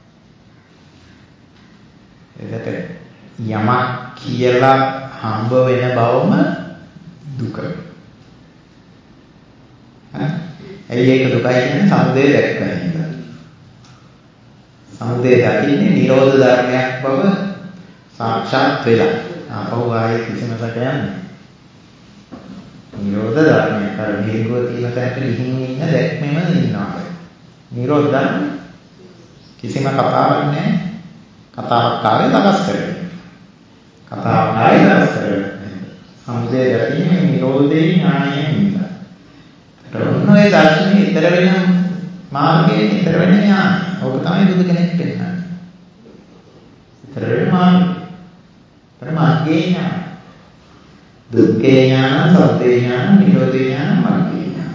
ඒකට යමක් කියලා හම්බ වෙන බවම දුක. ඇයි ඒක දුකයි කියන්නේ? සමුදය දැක්කම. සමුදය දකින්නේ නිරෝධ ධර්මයක් බව සාක්ෂාත් වෙලා. ආපහු ආයේ කිසිම සැකයක් නිරෝධ ධර්මයක් අර දීර්ඝව තියෙන තැනට ගිහින් ඉන්න දැක්මෙම ඉන්නවා. නිරෝධ ධර්ම කිසිම කතාවක් නැහැ. කතාවක් කාර්යය දවස් කරගෙන. කතාවක් කාර්යය දවස් කරගෙන. සමුදය දකින්නේ නිරෝධේ ඥානයෙන් ඉන්නවා. ඔන්නෝයි දර්ශනේ ඊතර වෙන මාර්ගයේ ඊතර වෙන ඥානය. ඕක තමයි බුදු කෙනෙක් පෙන්නන්නේ. ඊතර වෙන මාර්ගය. මග්ගේ ඥාන. දුක්ඛේ ඥාන, සමුදය ඥාන, නිරෝධේ ඥාන, මග්ගේ ඥාන.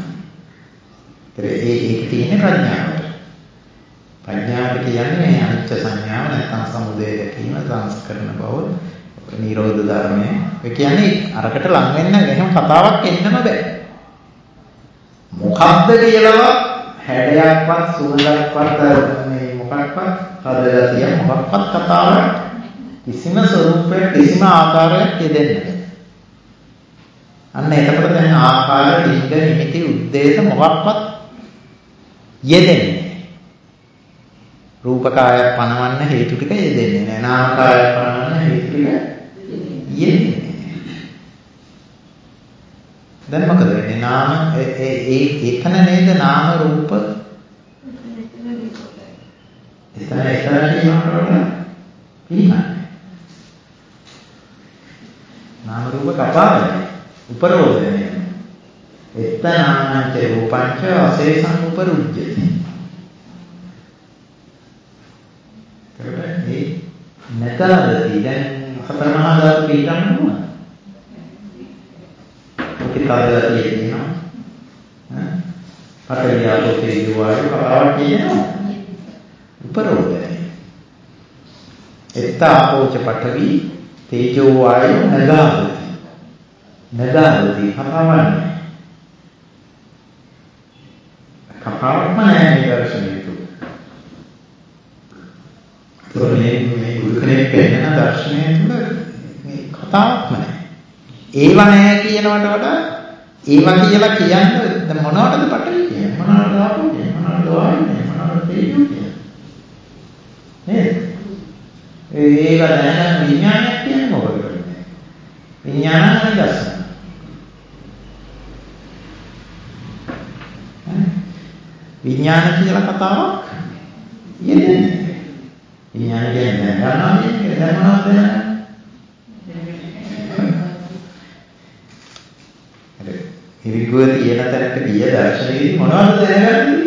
ඒක තියෙන්නේ ප්‍රඥාවට. ප්‍රඥාවට කියන්නේ මේ අනිත්‍ය සංඥාව නැත්නම් සමුදය දැකීම, සංස්කරණ බව, නිරෝධ ධර්මය. ඒ කියන්නේ අරකට ලං වෙන්න එහෙම කතාවක් එන්නම බෑ. මොකක්ද කියලා හැඩයක්වත් සුවඳක්වත් මේ මොකක්වත් හදගතිය මොකක්වත් කතාවක් කිසිම ස්වරූපයක් කිසිම ආකාරයක් දෙන්නේ නැහැ. අන්න එතකොට දැන් ආකාර ලිංග නිමිති උද්දේශ මොකක්වත් යෙදෙන්නේ. රූපකාය පනවන්න හේතු ටික යෙදෙන්නේ නැහැ. නාමකාය පනවන්න හේතු ටික යෙදෙන්නේ. දැන් මොකද වෙන්නේ? නාම එතන නේද නාම රූප එතන කියනකොට පිළිගන්නේ. නාම රූප කපාවන්නේ උපරෝධනය. එතනාච රූපංච අශේෂං උපරුජ්ජති. ඒ නැතදී දැන් සතර මහා ධාතු පිළිගන්න ඕන. ඔකේ තියෙනවා. පටවියාපෝ තේජෝ වායු කපාවක් තියෙනවා. උපරෝධනය. එත්තාපෝච පඨවි තේජෝ වායු නගාවති කපාවන්නේ. කපාවක්ම නැහැ මේ දර්ශනය තුල. මේ ගුරු කෙනෙක් පෙන්නන දර්ශනය තුල මේ කතාවක්ම නැහැ. ඒව නැහැ කියනවට වඩා ඒව කියලා කියන්නේ දැන් මොනවටද පටවි කියන්නේ? මොනවටද ආපෝ කියන්නේ? මොනවටද වායු කියන්නේ? මොනවටද තේජෝ කියන්නේ? නේද? ඒව දැනගන්න විඥානයක් කියන්නේ මොකද? විඥානයි දර්ශන. විඥාන කියලා කතාවක් යෙදෙන්නේ. විඥාන කියන්නේ ගන්නවා කියන්නේ දැන් මොනවද දැනගන්නේ? ඉරිගුව තියෙන තැනක ගිය දර්ශනයේදී මොනවද දැනගන්නේ?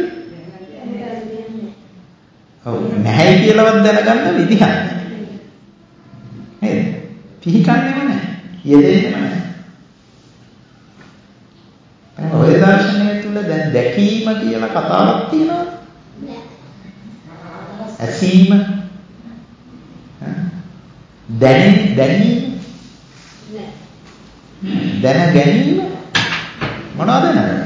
ඔව් නැහැ කියලාවත් දැනගන්න විදිහක් නැහැ. නේද? පිළිගන්නේම නැහැ. යෙදෙන්නේම නැහැ. ඔය දර්ශනය තුල දැන් දැකීම කියලා කතාවක් තියෙනවා. ඇසීම දැනීම දැන ගැනීම මොනවද නේද?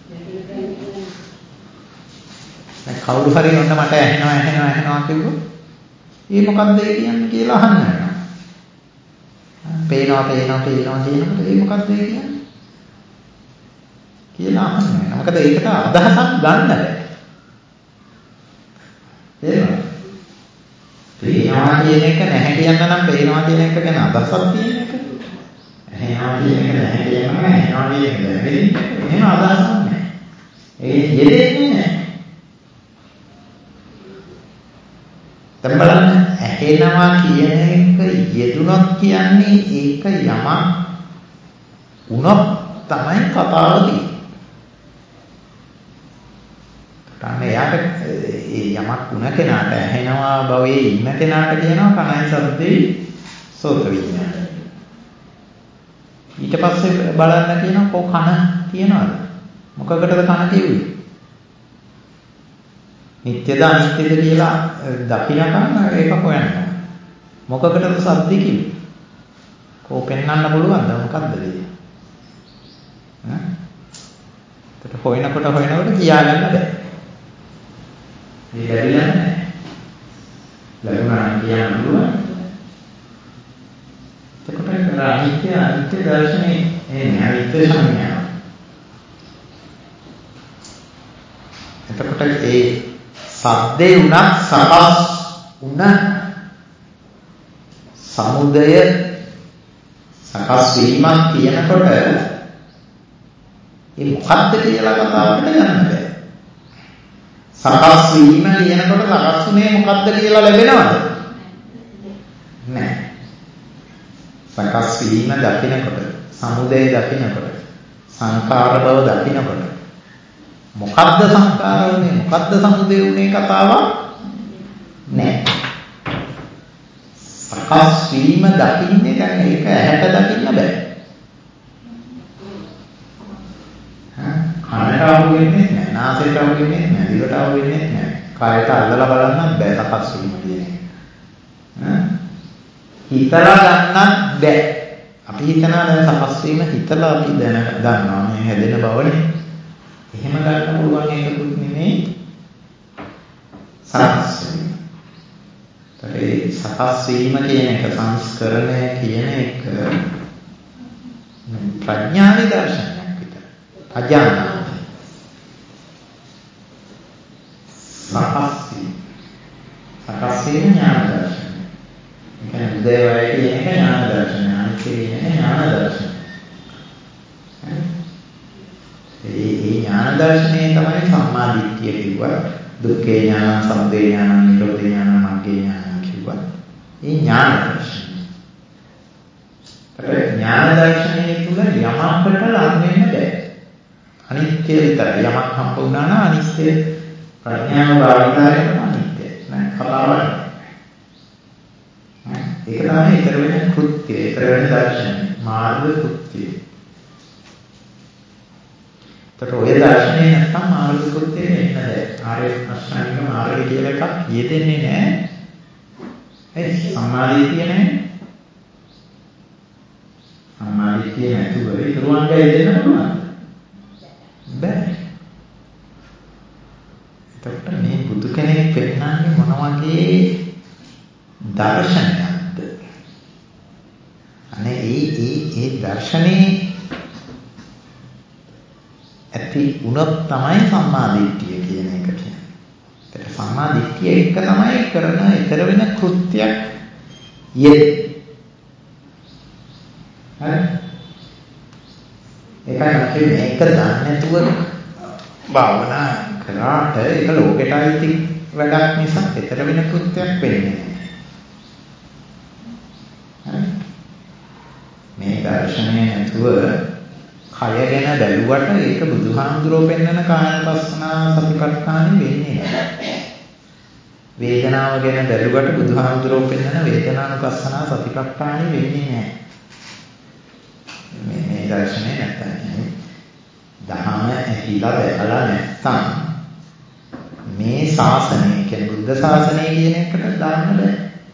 දැන් කවුරු හරි ඔන්න මට ඇහෙනවා කිව්වොත් ඒ මොකක්ද ඒ කියන්නේ කියලා අහන්න වෙනවා. පේනවා කියනකොට ඒ මොකක්ද ඒ කියන්නේ? කියලා අහන්න වෙනවා. මොකද ඒකට අදහසක් ගන්න බෑ. තේරෙනවද? පේනවා කියන එක නැහැ කියන්න නම් පේනවා කියන එක ගැන අදහසක් තියෙන එක. ඇහෙනවා කියන එක නැහැ කියනවා ඇහෙනවා කියන එක දැනෙන්නේ. එහෙම අදහසක් නැහැ. ඒ යෙදෙන්නේ නැහැ. දැන් බලන්න ඇහෙනවා කියන එක යෙදුනොත් කියන්නේ ඒක යමක් වුණොත් තමයි කතාව තියෙන්නේ. අන්න එයාට යමක් වුණ කෙනාට ඇහෙනවා භවයේ ඉන්න කෙනාට කියනවා කනයි ශබ්දේ සෝත විඥාන. ඊට පස්සේ බලන්න කියනවා කො කන තියනවාද? මොකකටද කන කිව්වේ? නිත්‍යද අනිත්‍යද කියලා දකින්නකම් ඒක හොයන්න. මොකකටද සද්ද කිව්වේ? කො පෙන්වන්න පුළුවන්ද මොකද්ද කියන්නේ? ඒකට හොයනකොට කියාගන්න බෑ. මේ ලැබිලා නැහැ. ලැබුණා කියන්න පුළුවන්. එතකොට අනිත්‍ය දර්ශනේ එන්නේ අනිත්‍ය සංඥාව. එතකොට ඒ සද්දේ උනත් සකස් උන සමුදය සකස් වීමක් කියනකොට ඒ මොකද්ද කියලා කතාවකට යන්න බෑ. සකස් වීම කියනකොට සකස් වුණේ මොකද්ද කියලා ලැබෙනවද? නැහැ. සකස් වීම දකිනකොට, සමුදය දකිනකොට, සංකාර බව දකිනකොට මොකද්ද සංකාර වුනේ? මොකද්ද සමුදය වුනේ කතාවක් නැහැ. සකස් වීම දකින්නේ දැන් ඒක ඇහැට දකින්න බෑ. කනට අහු වෙන්නේ නැහැ, නාසයට අහු වෙන්නේ නැහැ, දිවට අහු වෙන්නේ නැහැ. කායට අල්ලලා බලන්නත් බෑ සකස් වීම කියන එක. හිතලා ගන්නත් බෑ. අපි හිතනවා දැන් සකස් වීම හිතලා අපි දන්නවා මේ හැදෙන බවනේ. එහෙම ගන්න පුළුවන් එකකුත් නෙමෙයි සකස් වීම. ඒ සකස් වීම කියන එක සංස්කරණය කියන එක ප්‍රඥාවේ දර්ශනයක් විතර. අඥානයි. සකස් වීම ඥාන දර්ශනය. ඒ කියන්නේ උදේවැය කියන එක ඥාන දර්ශනය. අනිත් කියන එක ඥාන දර්ශනය. ඒ ඥාන දර්ශනයේ තමයි සම්මා දිට්ඨිය කිව්වා. දුක්ඛේ ඥාන, සමුදය ඥාන, නිරෝධ ඥාන, මග්ගේ ඥාන කිව්වා. ඒ ඥාන දර්ශනය. ඥාන දර්ශනයේ තුල යමකට ලං වෙන්න බෑ. අනිත්‍ය විතරයි. යමක් හම්බ වුණා නම් අනිත්‍ය ප්‍රඥාව භාවිතාවේම අනිත්‍ය. නෑ කතාවක්. ඒක තමයි ඊතර වෙන කෘත්‍ය, ඊතර වෙන දර්ශනය, මාර්ග කෘත්‍ය. ඒතර ඔය දර්ශනේ නැත්තම් මාර්ග කෘත්‍යෙ වෙන්නේ නැහැ. ආර්ය අෂ්ටාංගික මාර්ගය කියලා එකක් යෙදෙන්නේ නැහැ. ඒ සම්මාදිට්ඨිය නැහැ. සම්මාදිට්ඨිය නැතුව ඊතුරුවන්ට යෙදෙන්න පුළුවන්. බෑ. එතකොට මේ බුදු කෙනෙක් පෙන්නන්නේ මොන වගේ දර්ශනයක්ද? අනේ ඒ දර්ශනේ ඇති වුණොත් තමයි සම්මාදිට්ඨිය කියන එක කියන්නේ. ඒකට සම්මාදිට්ඨිය එක තමයි කරන ඊතර වෙන කෘත්‍යයක් යෙදෙන්නේ. හරි? ඒකයි මේක දන්නේ නැතුව භාවනා කරාට ඒක ලෝකෙට අයිති වැඩක් නිසා ඊතර වෙන කෘත්‍යයක් වෙන්නේ නැහැ. මේ දර්ශනය නැතුව කය ගැන බැලුවට ඒක බුදුහාමුදුරුවෝ පෙන්වන කායපස්සනා සතිපට්ඨානෙ වෙන්නේ නැහැ. වේදනාව ගැන බැලුවට බුදුහාමුදුරුවෝ පෙන්වන වේදනානුපස්සනා සතිපට්ඨානෙ වෙන්නේ නැහැ. මේ දර්ශනය නැත්තම් දහම ඇහිලා දැකලා නැත්තම් මේ ශාසනය කියන්නේ බුද්ධ ශාසනය කියන එකට දාන්න බෑ.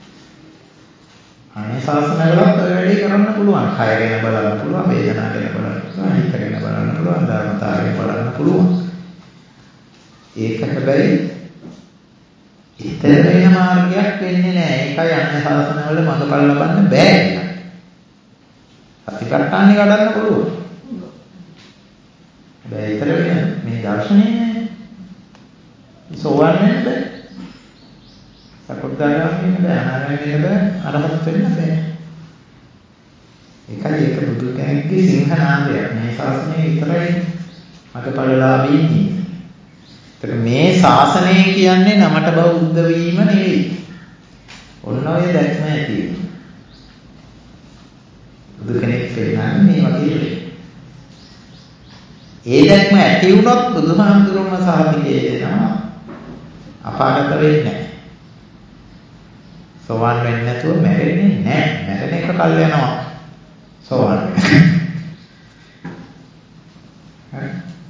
අනේ ශාසනවලත් ඔය වැඩේ කරන්න පුළුවන්. කය ගැන බලන්න පුළුවන්, වේදනාව ගැන බලන්න පුළුවන්, හිත ගැන බලන්න පුළුවන්, ධර්මතාවය ගැන බලන්න පුළුවන්. ඒක හැබැයි ඊතර වෙන මාර්ගයක් වෙන්නේ නැහැ. ඒකයි අනේ ශාසනවල මඟපල් ලබන්න බෑ කියලා. අතිපට්ඨානෙ ගන්න පුළුවන්. හැබැයි ඊතර වෙන මේ දර්ශනය සෝවන් වෙන්න බෑ. සකෘදාගාමී වෙන්න බෑ, අනාගාමී වෙන්න බෑ, අරහත් වෙන්න බෑ. ඒකයි ඒක බුදු කෙනෙක්ගේ සිංහනාදයක්. මේ ශාසනය විතරයි මඟපල්ලාභී ඉන්නේ. ඒතර මේ ශාසනය කියන්නේ නමට බෞද්ධ වීම නෙවෙයි. ඔන්න ඔය දැක්ම ඇති වෙනවා. බුදු කෙනෙක් පෙන්නන්නේ මේ වගේ දෙයක්. ඒ දැක්ම ඇති වුණොත් බුදුහාමුදුරුවෝම සාහිතිකයේ දෙනවා අපාගත වෙන්නේ නැහැ. සෝවාන් වෙන්නේ නැතුව මැරෙන්නේ නැහැ. මැරෙන එක කල් යනවා. සෝවාන් වෙන්න. හරි.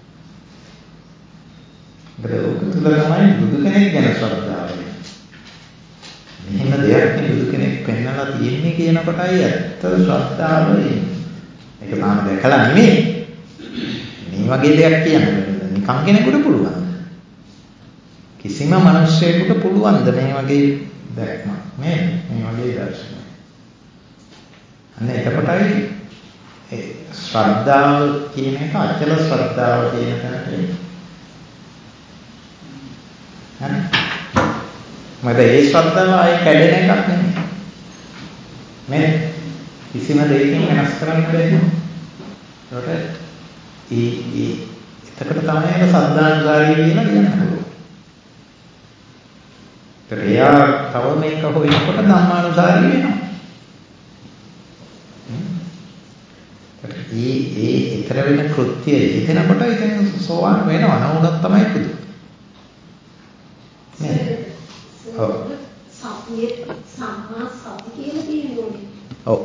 ඒක තුල තමයි බුදු කෙනෙක් ගැන ශ්‍රද්ධාව. මෙහෙම දෙයක් නේ බුදු කෙනෙක් පෙන්නලා තියෙන්නේ කියන කොටයි ඇත්ත ශ්‍රද්ධාව එන්නේ. ඒක තාම දැකලා නෙමෙයි. මේ වගේ දෙයක් කියන්නේ නිකන් කෙනෙකුට පුළුවන්. කිසිම මිනිස්සෙකුට පුළුවන්ද මේ වගේ දැක්ම මේ වගේ දර්ශනය. අන්න එතකොටයි ඒ ශ්‍රද්ධාව කියන එක අචල ශ්‍රද්ධාව කියන තැනට එන්නේ. හරි. මට ඒ ශ්‍රද්ධාව ආයේ කැඩෙන එකක් නෙමෙයි. මේ කිසිම දෙයකින් වෙනස් කරන්න බැහැ. ඒකට එතකොට තමයි ඒක සද්ධානුසාරී කියලා කියන්න පුළුවන්. එයා තව මේක හොයනකොට ධම්මානුසාරී වෙනවා. ඒ ඊතර වෙන කෘත්‍යය එතනකොට ඉතින් සෝවාන් වෙනවා නෝනක් තමයි පුදු. නේද? ඔව්. සම්මා සති කියලා කියන්නේ. ඔව්.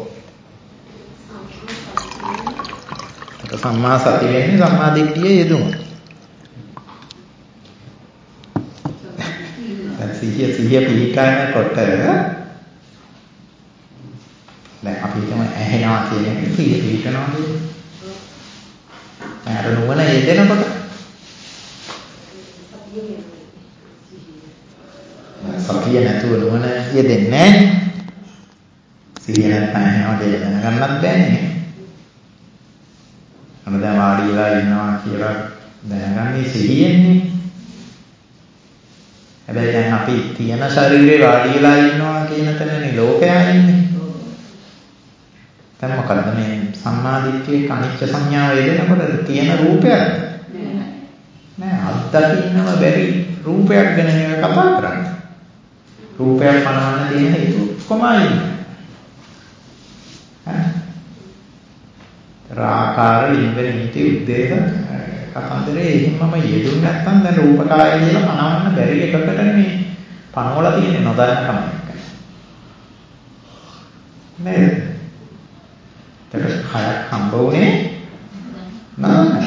සම්මා සති වෙන්නේ සම්මා දිට්ඨිය යෙදුණා. සිහිය පිළිකානකොට දැන් අපි හිතමු ඇහෙනවා කියන එක සිහිය පිළිකනවා කියන්නේ. අර නුවණ යෙදෙනකොට සතිය නැතුව නුවණ යෙදෙන්නේ නැහැ. සිහිය නැත්නම් ඇහෙනවා කියලා දැනගන්නත් බෑනේ. දැන් වාඩි වෙලා ඉන්නවා කියලා දැනගන්නේ සිහියෙන්නේ. හැබැයි දැන් අපි තියෙන ශරීරේ වාඩි වෙලා ඉන්නවා කියන තැනනේ ලෝකයා ඉන්නේ. දැන් මොකද මේ සම්මාදිට්ඨියේ අනිච්ච සංඥාව එදෙනකොට තියෙන රූපයක් නෑ අත්දකින්නම බැරි රූපයක් ගැන නෙවෙයි කතා කරන්නේ. රූපයක් පනවන්න තියෙන හේතු කොමයි. රාකාර ලිංග නීති උද්දේශ කතන්දරේ එහෙමම යෙදුන් නැත්නම් දැන් රූපකාය කියලා පනවන්න බැරි එකකට මේ පනවලා තියෙන්නේ නොදන්නකම එක. නේද? ඒක හයක් හම්බ වුණේ නෑ.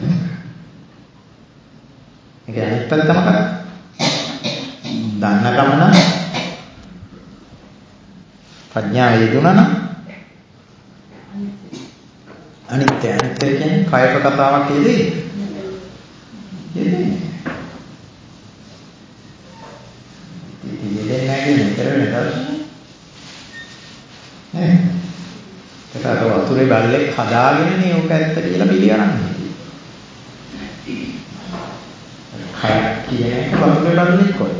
ඒක අනිත් පැත්ත මොකක්ද? දන්නකම නම් ප්‍රඥාව යෙදුණා නම් අනිත්‍ය කියන්නේ කායක කතාවක් යෙදෙන්නේ. යෙදෙන්නේ නැහැ කියන්නේ කරන්නේ දර්ශනය. නේ? ඒකට වතුරේ බල්ලෙක් හදාගෙනනේ ඕක ඇත්ත කියලා පිළිගන්නේ. කය කියන එක වතුරේ බල්ලෙක් කොයි.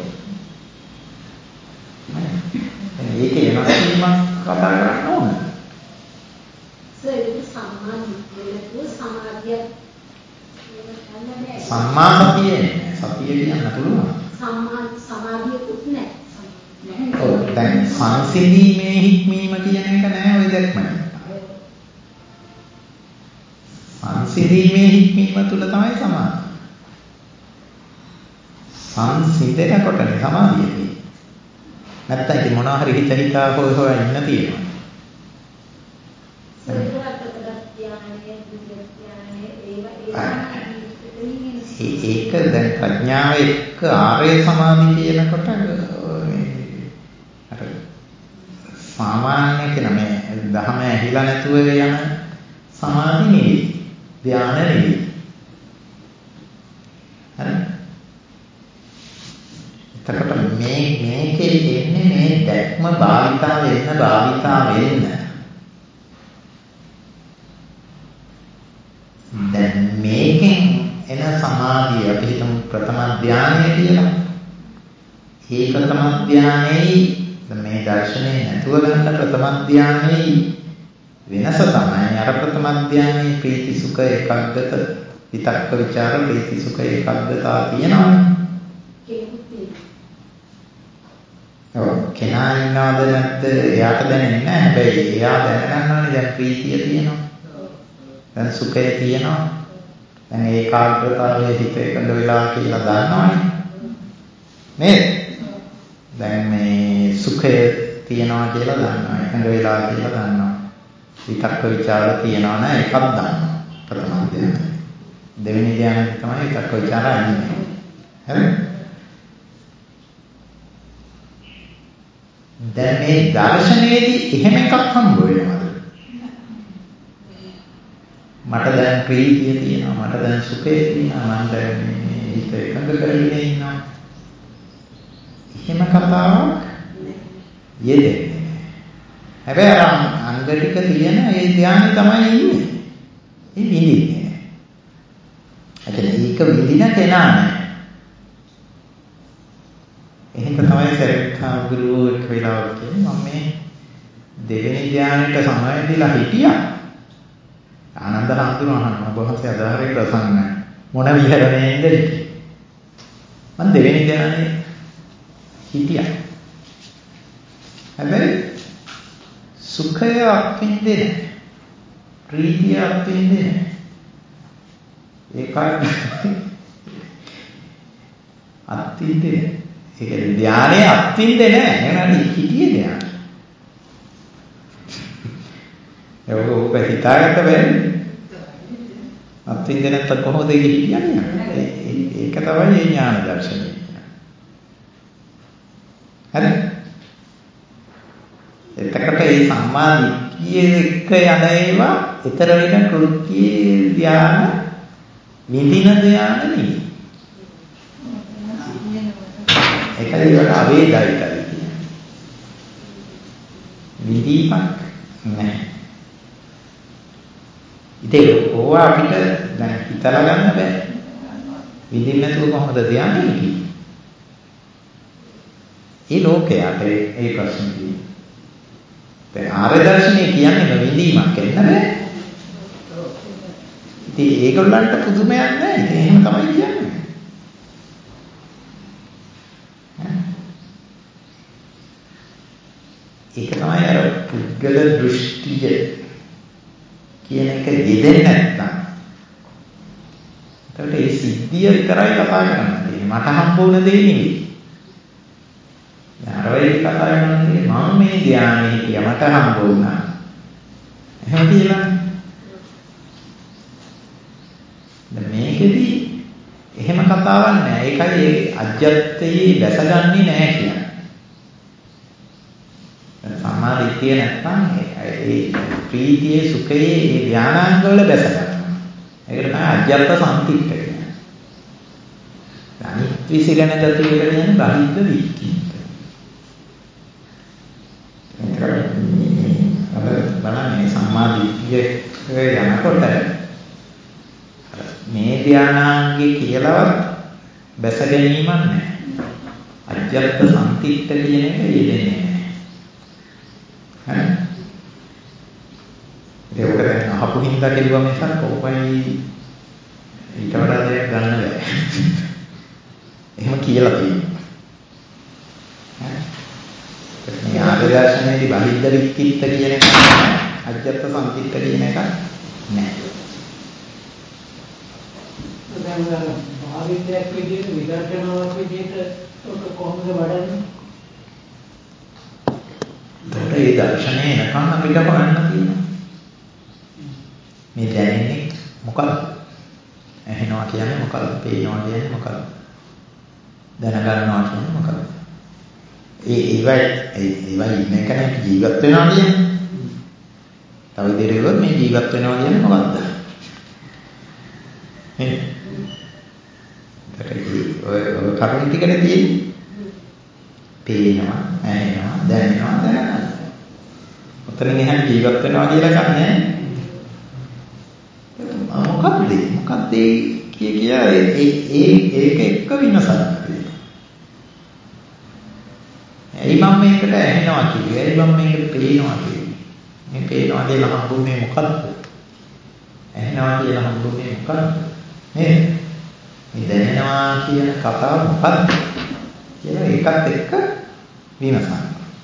ඒක වෙනස් වීමක් කතා කරන්න ඕන. සම්මා සතිය සතිය කියන්න පුළුවන්. සම්මා සමාධියකුත් නැහැ. ඔව් දැන් සංසිඳීමේ හික්මීම කියන එක නෑ ඔය දැක්මයි. සංසිඳීමේ හික්මීම තුල තමයි සමාධිය. සංසිඳෙනකොටනේ සමාධිය තියෙන්නේ. නැත්තම් ඉතින් මොනවා හරි හිතා හොය ඉන්න තියෙනවා. ඒක දැන් ප්‍රඥාව එක්ක ආර්ය සමාධි කියනකොට අර සාමාන්‍ය කියන මේ ධහම ඇහිලා නැතුව යන සමාධි නෙවෙයි ධානය නෙවෙයි. හරි. එතකොට මේකේ එන්නේ මේ දැක්ම භාවිතා වෙන්න දැන් මේකෙන් එන සමාධිය අපි හිතමු ප්‍රථම ධානය කියලා. මේ ප්‍රථම ධානයේ මේ දර්ශනේ නැතුව ගන්න ප්‍රථම ධානයේ වෙනස තමයි අර ප්‍රථම ධානයේ ප්‍රීති සුඛ ඒකාග්‍රත විතක්ක ਵਿਚාර ප්‍රීති සුඛ ඒකාග්‍රතාව තියෙනවානේ. ඔව් කෙනා ඉන්නවද නැත්ද එයාට දැනෙන්නේ නැහැ. හැබැයි එයා දැනගන්නවානේ දැන් ප්‍රීතිය තියෙනවා. දැන් සුඛය තියෙනවා. දැන් ඒකාග්‍රතාවයේ හිත එකඟ වෙලා කියලා දන්නවනේ. නේද? දැන් මේ සුඛය තියනවා කියලා දන්නවා. එකඟ වෙලා කියලා දන්නවා. විතක්ක ਵਿਚාර තියනවා නේද? ඒකත් දන්නවා. ප්‍රථම ධ්‍යානය. දෙවෙනි ධ්‍යානය තමයි විතක්ක ਵਿਚාර අන්නේ. හරි? දැන් මේ දර්ශනයේදී එහෙම එකක් හම්බ වෙනවද? මට දැන් ප්‍රීතිය තියෙනවා, මට දැන් සුඛය තියෙනවා, මම දැන් මේ හිත එකඟ කරගෙන ඉන්නවා. එහෙම කතාවක් යෙදෙන්නේ. හැබැයි අර අංග ටික තියෙන ඒ ධානය තමයි ඉන්නේ. ඒ විඳින්නේ. ඒක විඳින කෙනා නෑ. එහෙනම් තමයි සරියුත් ගුරුවෝ එක් වෙලාවක් කියන්නේ මම මේ දෙවෙනි ධානයට සමය දීලා හිටියා. ආනන්ද හඳුනන අහනවා බොහොමසේ අදාහරේ ප්‍රසන්න මොන විහරණයෙන්ද හිටියේ. මම දෙවෙනි ධානයේ හිටියා. හැබැයි සුඛය අත්විඳින්නේ නැහැ. ප්‍රීතිය අත්විඳින්නේ නැහැ. ඒකයි අත්විඳින්නේ. ඒක ධානයේ අත්විඳින්නේ නැහැ. නේද? හිටියේ ධානය. ඒක හිතාගත්ත බැරි. අත්විඳින්න නැත්නම් කොහොමද ඒක හිතියන්නේ? ඒක තමයි මේ ඥාන දර්ශනය. හරි? එතකොට මේ සම්මා දිට්ඨිය එක්ක යන ඒවා ඊතර වෙන කෘත්‍ය ධාන විඳින ධාන නෙවෙයි. ඒකයි වල අවේදයි කියන්නේ. විදීපක් නැහැ. ඉතින් ඕවා අපිට දැන් හිතලා ගන්න බෑ. විඳින්න නැතුව කොහොමද ධානය? ඒ ලෝකයට ඒ ප්‍රශ්නේ තියෙන්නේ. දැන් ආර්ය දර්ශනය කියන්නේ විඳීමක් නෙමෙයි. ඉතින් ඒගොල්ලන්ට පුදුමයක් නෑ. ඉතින් එහෙම තමයි කියන්නේ. ඒක තමයි අර පුද්ගල දෘෂ්ටිය කියන එක යෙදෙන්නේ නැත්තම්. ඒකට ඒ සිද්ධිය විතරයි කතා කරන්නේ. මට හම්බ වුණ දේ නෙවෙයි. අරවයි කතා කරන්නේ මම මේ ධානයේ හිටියා මට හම්බ වුණා. එහෙම කියලා. දැන් මේකෙදි එහෙම කතාවක් නෑ. ඒකයි ඒ අජ්ජත්තයේ දැසගන්නේ නෑ කියන්නේ. සමාධිය නැත්නම් ඒ ප්‍රීතියේ සුඛයේ ඒ ධානාංග වල දැස ගන්නවා. ඒකට තමයි අජ්ජත් සම්පිට්ඨ කියන්නේ. අනිත් විසිරෙන ගතියකට කියන්නේ බහිද්ද වික්කිත. බලන්නේ සමාධිය යනකොට මේ ධානාංගේ කියලාවත් දැස ගැනීමක් නැහැ. අජ්ජත් සම්පිට්ඨ කියන එක යෙදෙන්නේ නැහැ. ඒක දැන් අහපු හින්දා කෙරුවා මිසක් කොහොමයි ඊට වඩා දෙයක් ගන්න බෑ. එහෙම කියලා තියෙනවා. මේ ආර්ය දර්ශනයේදී බහිද්ද වික්කිත කියන එක අජ්ජත් සම්පිට්ඨ කියන එක නෑ. දැන් භාවිතයක් විදිහට විදර්ශනාවක් විදිහට කොහොමද වඩන්නේ? ඒකට ඒ දර්ශනය එනකන් අපිට හොයන්න තියෙනවා. මේ දැනෙන්නේ මොකක්ද? ඇහෙනවා කියන්නේ මොකක්ද? පේනවා කියන්නේ මොකක්ද? දැනගන්නවා කියන්නේ මොකක්ද? ඒවයි ඉන්න එකනේ ජීවත් වෙනවා කියන්නේ. තව ඉදිරියට මේ ජීවත් වෙනවා කියන්නේ මොකක්ද? නේ? ඔය කරුණ ටිකට තියෙන්නේ. පේනවා, ඇහෙනවා, දැනෙනවා, දැනගන්නවා. ඔතනින් එහාට ජීවත් වෙනවා කියලා ගන්නෑ. මොකක්ද ඒක එක්ක විමසන්න. ඇයි මම මේකට ඇහෙනවා කියන්නේ? ඇයි මම මේකට පේනවා කියන්නේ? මේ පේනවා කියලා හම්බුනේ මොකද්ද? ඇහෙනවා කියලා හම්බුනේ මොකද්ද? නේද? මේ දැනෙනවා කියන කතාව මොකද්ද? කියලා ඒකත් එක්ක විමසන්න.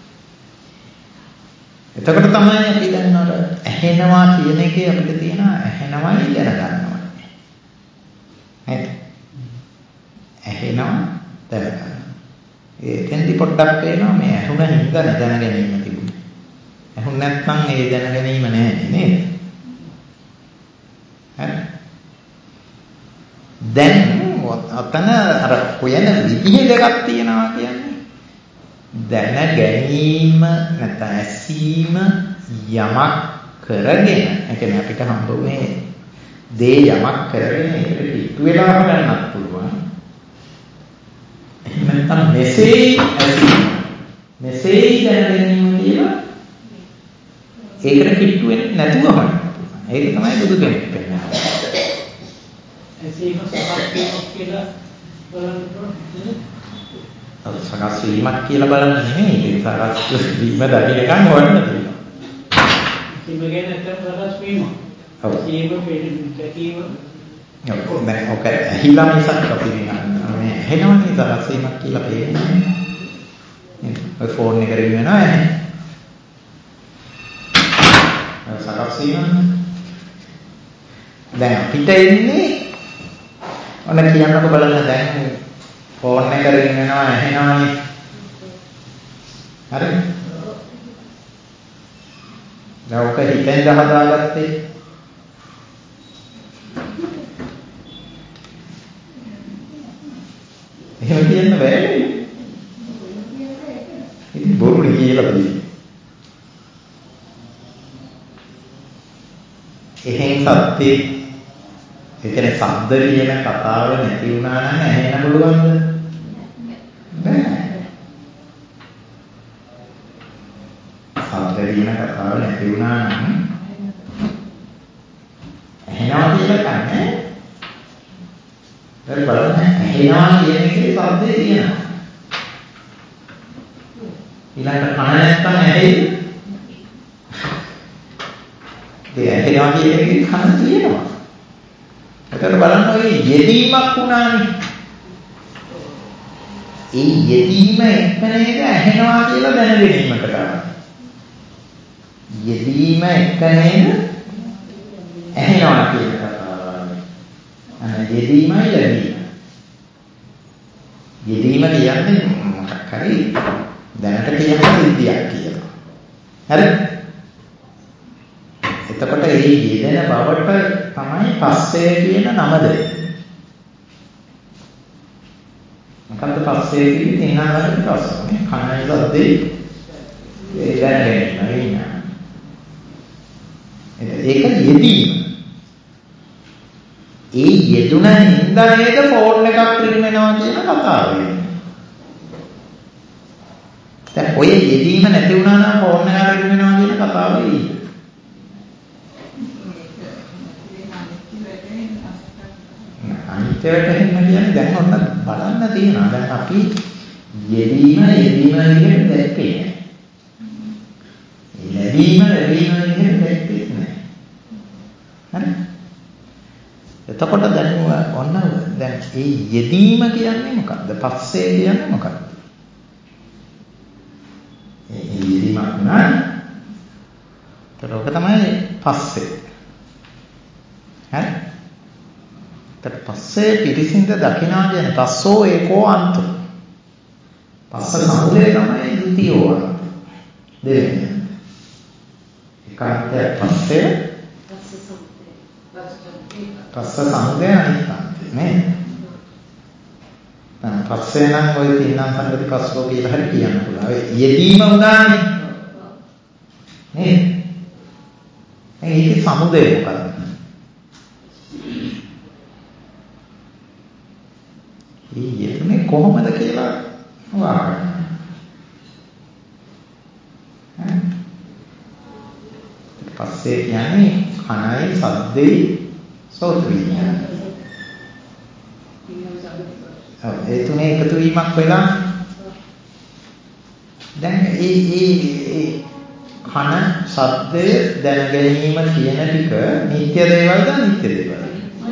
එතකොට තමයි අපි දැන් අර ඇහෙනවා කියන එකේ අපිට තියෙන ඇහෙනවයි දැනගන්නවා. නේද? ඇහෙනවා දැනගන්නවා. එතෙන්දි පොඩ්ඩක් පේනවා මේ ඇහුණ හින්දා දැන ගැනීම තිබුණේ. ඇහුණ නැත්නම් ඒ දැන ගැනීම නැහැ නේද? හරි. දැන් අතන අර හොයන විදිහ දෙකක් තියෙනවා කියන්නේ. දැන ගැනීම නැත්නම් ඇසීම යමක් කරගෙන, ඒ කියන්නේ අපිට හම්බුනේ දේ යමක් කරගෙන ඒකට කිට්ටු වෙලා හොයන්නත් පුළුවන්. එහෙම නැත්නම් මෙසේ ඇසීම මෙසේ දැන ගැනීම කියලා ඒකට කිට්ටු වෙන්නේ නැතුව හොයන්න පුළුවන්. ඒක තමයි බුදු කෙනෙක් කියන්නේ. ඇසීම සකස් වීමක් කියලා බලන්න. සකස් වීමක් කියලා බලන්න නෙමෙයි. ඒක සකස් වීම දකින්නකම් හොයන්න තියෙනවා. ඇසීම කියන්නේ සකස් වීම. ඔව්. ඇසීම දැකීම. ඔව්. දැන් ඔක ඇහිලා මිසක් අපි මේ ඇහෙනවනේ සකස් වීමක් කියලා පේන්නේ. නේද? ඔය ෆෝන් එක රින් වෙනවා ඇහෙන. සකස් වීම. දැන් අපිට එන්නේ ඔන්න කියන්නකො බලන්න දැන් ෆෝන් එක රින් වෙනවා ඇහෙනවනේ. හරි? දැන් ඔක හිතෙන් හදාගත්තේ. එහෙම කියන්න බෑනේ. ඉතින් බොරුනේ කියලා බලන්න. එහෙන් සත්‍යේ ඒ කියන්නේ ශබ්ද කියන කතාව නැති වුණා නම් ඇහෙන්න පුළුවන්ද? බෑ. ශබ්ද කියන කතාව නැති වුණා නම් දැන් බලන්න ඇහෙනවා කියන එකේ શબ્දේ තියෙනවා. ඊළඟට කන නැත්තම් ඇහෙයිද? ඒ ඇහෙනවා කියන එකේ කන තියෙනවා. ඒකට බලන්න ඔය යෙදීමක් වුණානේ. ඒ යෙදීම එක්ක නේද ඇහෙනවා කියලා දැනගැනීමකට කරන්නේ. යෙදීම එක්ක නේද ඇහෙනවා කියන කතාව. යෙදීමයි ලැබීම. යෙදීම කියන්නේ මොකක් හරි දැනට කියන සිද්ධියක් කියලා. හරි? එතකොට ඒ යෙදෙන බවට තමයි පස්සේ කියන නම දෙන්නේ. මොකද්ද පස්සේ කියන්නේ? තිනාකට පස්සේ. කනයි සද්දේ ඒ දැනගැනීම. ඒක යෙදීම. ඒ යෙදුන හින්දා නේද ෆෝන් එකක් රින් වෙනවා කියන කතාව වෙන්නේ. දැන් ඔය යෙදීම නැති වුණා නම් ෆෝන් එකක් රින් වෙනවා කියන කතාව වෙයි. අනිත්‍යයට එහෙම කියන්නේ දැන් ඔන්න බලන්න තියෙනවා. දැන් අපි යෙදීම විදිහට දැක්කේ නැහැ. ලැබීම විදිහට දැක්කේ නැහැ. හරි? එතකොට දැන් ඔන්න දැන් මේ යෙදීම කියන්නේ මොකක්ද? පස්සේ කියන්නේ මොකක්ද? ඒ යෙදීමක් නෑ. ඒක තමයි පස්සේ. හරි? ඊට පස්සේ පිරිසිඳ දකිනා කියන පස්සෝ ඒකෝ අන්තෝ. පස්ස සමුදය තමයි ද්විතීයෝ අන්තෝ. දෙවෙනි. ඒකාන්තය පස්සේ පස්ස සමුදය අනිත්‍යන්තය නේ. දැන් පස්සේ නම් ඔය තින්නම් සංගති පස්සෝ කියලා හරි කියන්න පුළුවන්. ඒ යෙදීම උදානේ. නේ. ඒකේ සමුදය මොකක්ද? ඒ යෙදුනේ කොහොමද කියලා හොයාගන්න. පස්සේ කියන්නේ කනයි සද්දේ සෝත විඤ්ඤාණය. ඒ තුනේ එකතු වීමක් වෙලා දැන් ඒ කන සද්දය දැන ගැනීම කියන ටික නිත්‍ය දේවල්ද අනිත්‍ය දේවල්ද?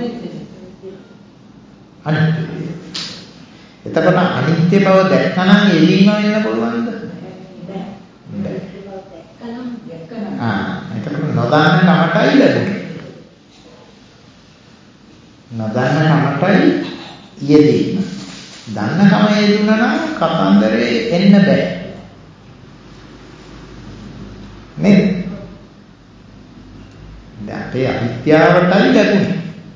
අනිත්‍ය. එතකොට අනිත්‍ය බව දැක්කනම් එළීම වෙන්න පුළුවන්ද? එතකොට නොදන්න කමටයි ලැබුණේ. නොදන්න කමටයි යෙදීම. දන්න කම යෙදුණා නම් කතන්දරේ එන්න බෑ. නේද? දැන් අපේ අවිද්‍යාවටයි ලැබුණේ.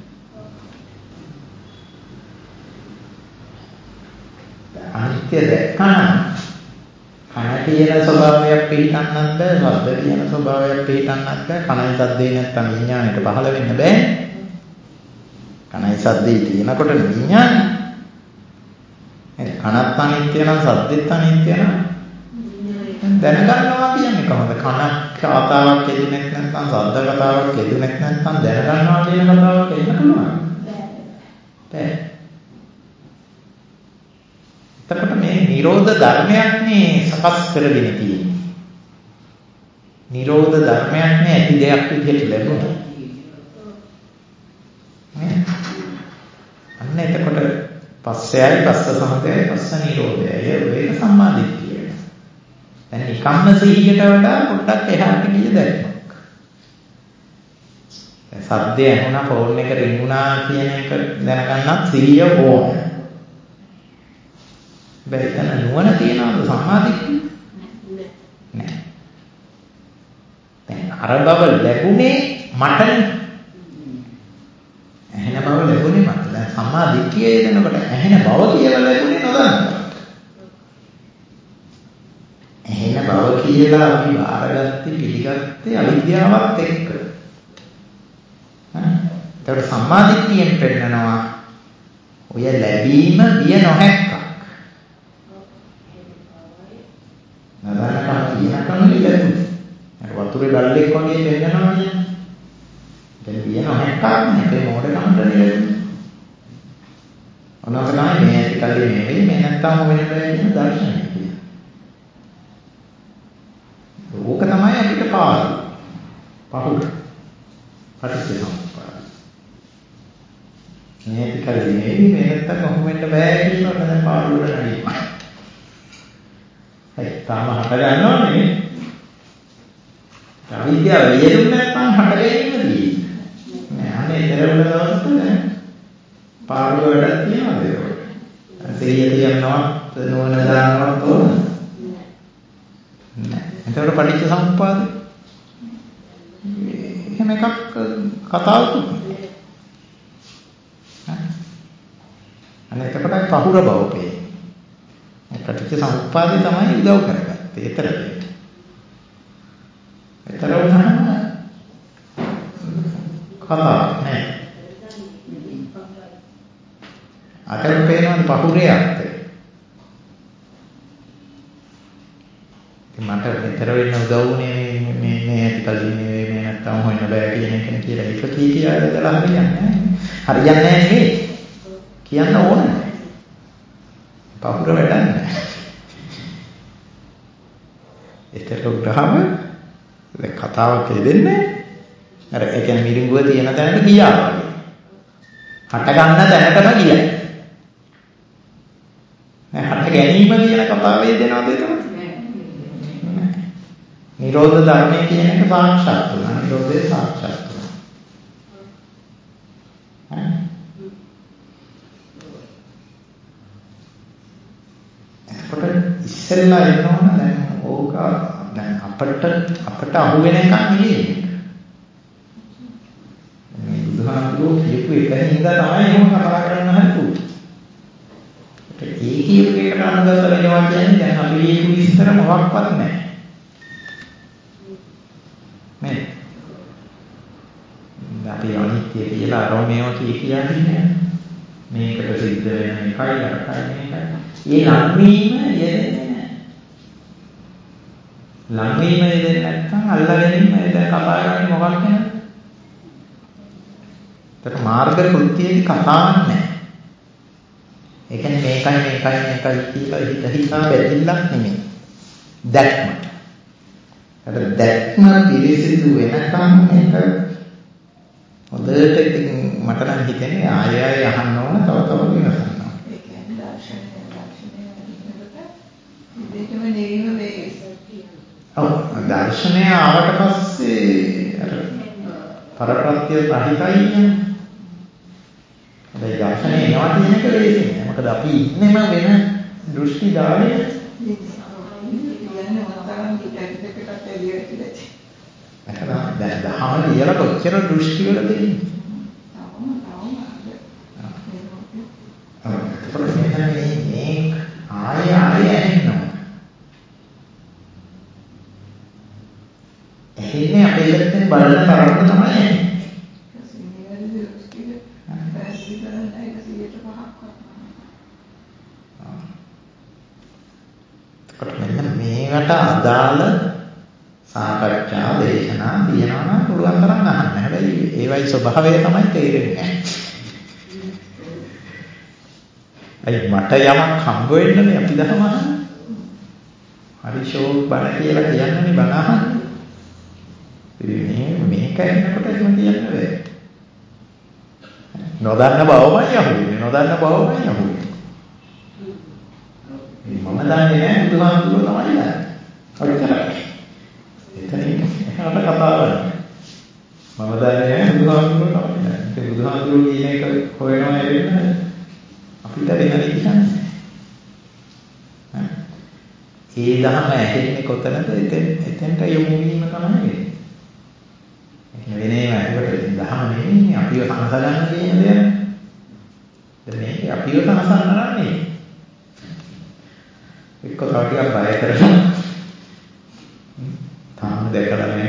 අනිත්‍ය දැක්කම කන කියන ස්වභාවයක් පිළිගන්නත් බෑ, ශබ්ද කියන ස්වභාවයක් පිළිගන්නත් බෑ. කනයි සද්දේ නැත්තම් විඥාණයට පහළ වෙන්න බෑ. කනයි සද්දේ තියෙනකොට විඥාණය. කනත් අනිත්‍ය නම් සද්දෙත් අනිත්‍ය නම් දැනගන්නවා කියන්නේ කොහොමද? කන කතාවක් එදුනෙත් නැත්නම් ශබ්ද කතාවක් එදුනෙත් නැත්නම් දැනගන්නවා කියන කතාවක් එන්න පුළුවන්. බෑ. එතකොට මේ නිරෝධ ධර්මයක් නේ සකස් කරගෙන තියෙන්නේ. නිරෝධ ධර්මයක් නේ ඇති දෙයක් විදිහට ලැබුණා. අන්න එතකොට පස්සයයි පස්ස සමුදයයි පස්ස නිරෝධයයි ඒක සම්මාදිට්ඨිය. දැන් නිකම්ම සිහියට වඩා පොඩ්ඩක් එහාට ගිය දැක්මක්. සද්දය ඇහුණා ෆෝන් එක රින් වුණා කියන එක දැනගන්නත් සිහිය ඕන. බැලන නුවණ තියනවද සම්මාදිට්ඨිය? නැහැ. දැන් අර බව ලැබුණේ මටනේ. ඇහෙන බව ලැබුණේ මට. දැන් සම්මාදිට්ඨිය එනකොට ඇහෙන බව කියලා ලැබුණේ නොදන්නවා. ඇහෙන බව කියලා අපි බාරගත්තේ පිළිගත්තේ අවිද්‍යාවත් එක්ක. ඒකට සම්මාදිට්ඨියෙන් පෙන්නනවා ඔය ලැබීම විය නොහැක්කක්. නදන්නකම කියනකම ලැබුණේ. අර වතුරේ ගල්ලෙක් වගේ පෙන්නනවා කියන්නේ. දැන් විය නොහැක්කක් නේ. අපේ මෝඩකමට ලැබුණේ. කල්ලි නෙවෙයි මේ නැත්තම් වෙන බෑ කියන දර්ශනය කියන්නේ. ඕක තමයි අපිට පාඩු. පහුර. පටිච්චසමුප්පාද. මේ කල්ලි නෙවෙයි මේ නැත්තම් කොහොම වෙන්න බෑ කියන එක තමයි පාඩුවට නැගීම. හරි තාම හට ගන්නවනේ. අවිද්‍යාව යෙදුම් නැත්නම් හට ගැනීමදී. නෑ අනේ ඉතරවල දවසට දැන් පාඩුව වැඩක් තියනවද ඒක? සිහිය තියනවත් නෝන දානවත් ඕන. නෑ. එතකොට පටිච්ච සමුප්පාදේ. එහෙම එකක් කතාවක් නෑ. අනේ එතකොටයි පහුර බව පේන්නේ. පටිච්ච සමුප්පාදේ තමයි උදව් කරගත්තේ. ඒතරයි. ඒතර වුණාම කතාවක් නෑ. අතට පේනවනේ පහුරේ අර්ථය. ඉතින් මට මෙතර වෙන්න උදව් වුණේ මේ ඇතිකල්ලි නෙවෙයි මේ නැත්තම් හොයන්න බෑ කියන එක කියලා ඒක කීකියා දාලා හරියන්නේ නෑ. හරියන්නේ නෑ නෙවෙයි. කියන්න ඕනේ. පහුර වැඩක් නෑ. ඒතර උග්‍රහම දැන් කතාවක් දෙන්නේ අර ඒ කියන්නේ මිරිඟුව තියෙන තැනට ගියා වගේ. හට ගන්න තැනටම ගියා. නෑ හට ගැනීම කියන කතාවේ දෙනවද ඒක? නෑ. නිරෝධ ධර්මය කියන එක සාක්ෂාත් වුණා. නිරෝධය සාක්ෂාත් වුණා. එතකොට ඉස්සෙල්ලා එනවන දැන් ඕක දැන් අපට අහු වෙන එකක් නෙවෙයි. මේ බුදුහාමුදුරුවෝ කියපු එකෙන් ඉඳලා තමයි එහෙම කතා කරන්න හරිපු. ඒ කියපු එකට අනුගත වෙනවා කියන්නේ දැන් අපි කියපු විස්තර මොකක්වත් නැහැ. නේ. අපි අනිත්‍ය කියලා අරෝමේව කියන්නේ මේකට සිද්ධ වෙන එකයි අරකයි මේකයි. ඒ ලංවීම යෙදෙන්නේ නැහැ. ලංවීම යෙදෙන්නේ නැත්නම් අල්ලා ගැනීම දැන් කතා කරන්නේ මොකක්ද කියන්නේ? ඒක මාර්ග කෘත්‍යයේ කතාවක් නැහැ. ඒ කියන්නේ මේකයි කියලා හිතා බැඳිල්ලක් නෙමෙයි. දැක්මට. අර දැක්ම පිළිසිදු වෙනකම් මේක හොඳට ඉතින් මට නම් හිතෙන්නේ ආයෙ අහන්න ඕන තව විමසන්න. ඒ කියන්නේ දර්ශනය දෙකම නෙවෙයිම මේ. ඔව් දර්ශනය ආවට පස්සේ අර පරප්‍රත්‍ය රහිතයි කියන්නේ. ඒ දර්ශනය එනවා කියන එක ලේසි නෑ. මොකද අපි ඉන්නෙම වෙන දෘෂ්ටි දාලේ. කියන්නේ මොනතරම් දෙකකට එළියට කියලා. එහෙනම් දැන් දහම ලියලා කොච්චර දෘෂ්ටි වල තියෙන්නේ. මේ ආයෙ ඇහෙනවා. එන්නේ අපේ ඉලක්කෙන් බලන තරමට තමයි එන්නේ. මේකට අදාළ සාකච්ඡා දේශනා තියනවා නම් පුළුවන් තරම් අහන්න. හැබැයි ඒවයි ස්වභාවය තමයි තේරෙන්නේ. අයි මට යමක් හම්බ වෙන්නනේ අපි දහම අහන්නේ. හරි ෂෝක් බණ කියලා කියන්නේ බණ අහන්නේ. මේක එන්නකොට එහෙම කියන්න බෑ. නොදන්න බවමයි අහුවෙන්නේ. මම දන්නේ නැහැ බුදුහාමුදුරුවෝ තමයි දන්නේ. ඔච්චරයි. එතනින් එහාට කතාව නැහැ. මම දන්නේ නැහැ බුදුහාමුදුරුවෝ තමයි දන්නේ. ඒ බුදුහාමුදුරුවෝ කියන එක හොයනවා එන්නේ අපිට වෙනදි කියන්නේ. ඒ දහම ඇහෙන්නේ කොතනද? එතෙන්ට යොමු වීම තමයි වෙන්නේ. වෙනේම ඒකට දහම නෙමෙයි අපිව සංසලන්න කියන දේ. දැන් මේක අපිව සංසලන්න නෙමෙයි. එක්ක තව ටිකක් බය කරනවා. තාම දැකලා නැහැ.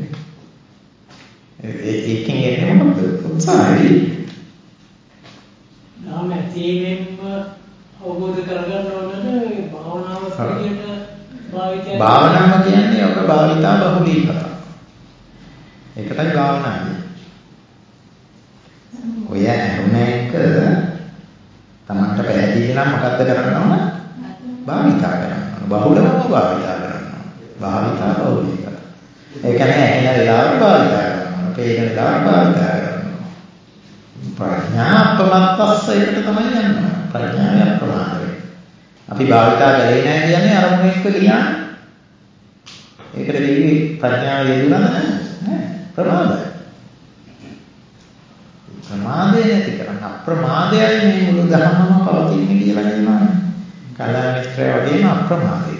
ඒකෙන් එන්නේ මොකද? උත්සාහයි. නාම තීවෙන්න අවබෝධ කරගන්න ඕනද භාවනාව කියන භාවනාව කියන්නේ ඔබ භාවිතා බහුලීකත. ඒකටයි භාවනාව. ඔය හැම එක තමන්ට පැහැදිලි වැඩි නම් මොකද්ද කරන්න ඕන? භාවිතා කරන්න ඕන. බහුලව භාවිතා කරන්න ඕන. භාවිතා බහුලීකරණ. ඒ කියන්නේ ඇහෙන වෙලාවට භාවිතා කරන්න ඕන. පේන වෙලාවට භාවිතා කරන්න ඕන. ප්‍රඥා අපමත්තස්සයකට තමයි යන්නේ. ප්‍රඥාව අප්‍රමාදයි. අපි භාවිතා කරේ නැහැ කියන්නේ අරමුණ එක්ක ලියන්නේ. ඒකට දෙවි ප්‍රඥාව යෙදුණාද නැහැ. ප්‍රමාදයි. ප්‍රමාදය නැති කරන්න අප්‍රමාදයයි මේ මුළු ධර්මම පවතින්නේ කියලා කියනවා. කල්‍යාණ මිත්‍රය වගේම අප්‍රමාදය.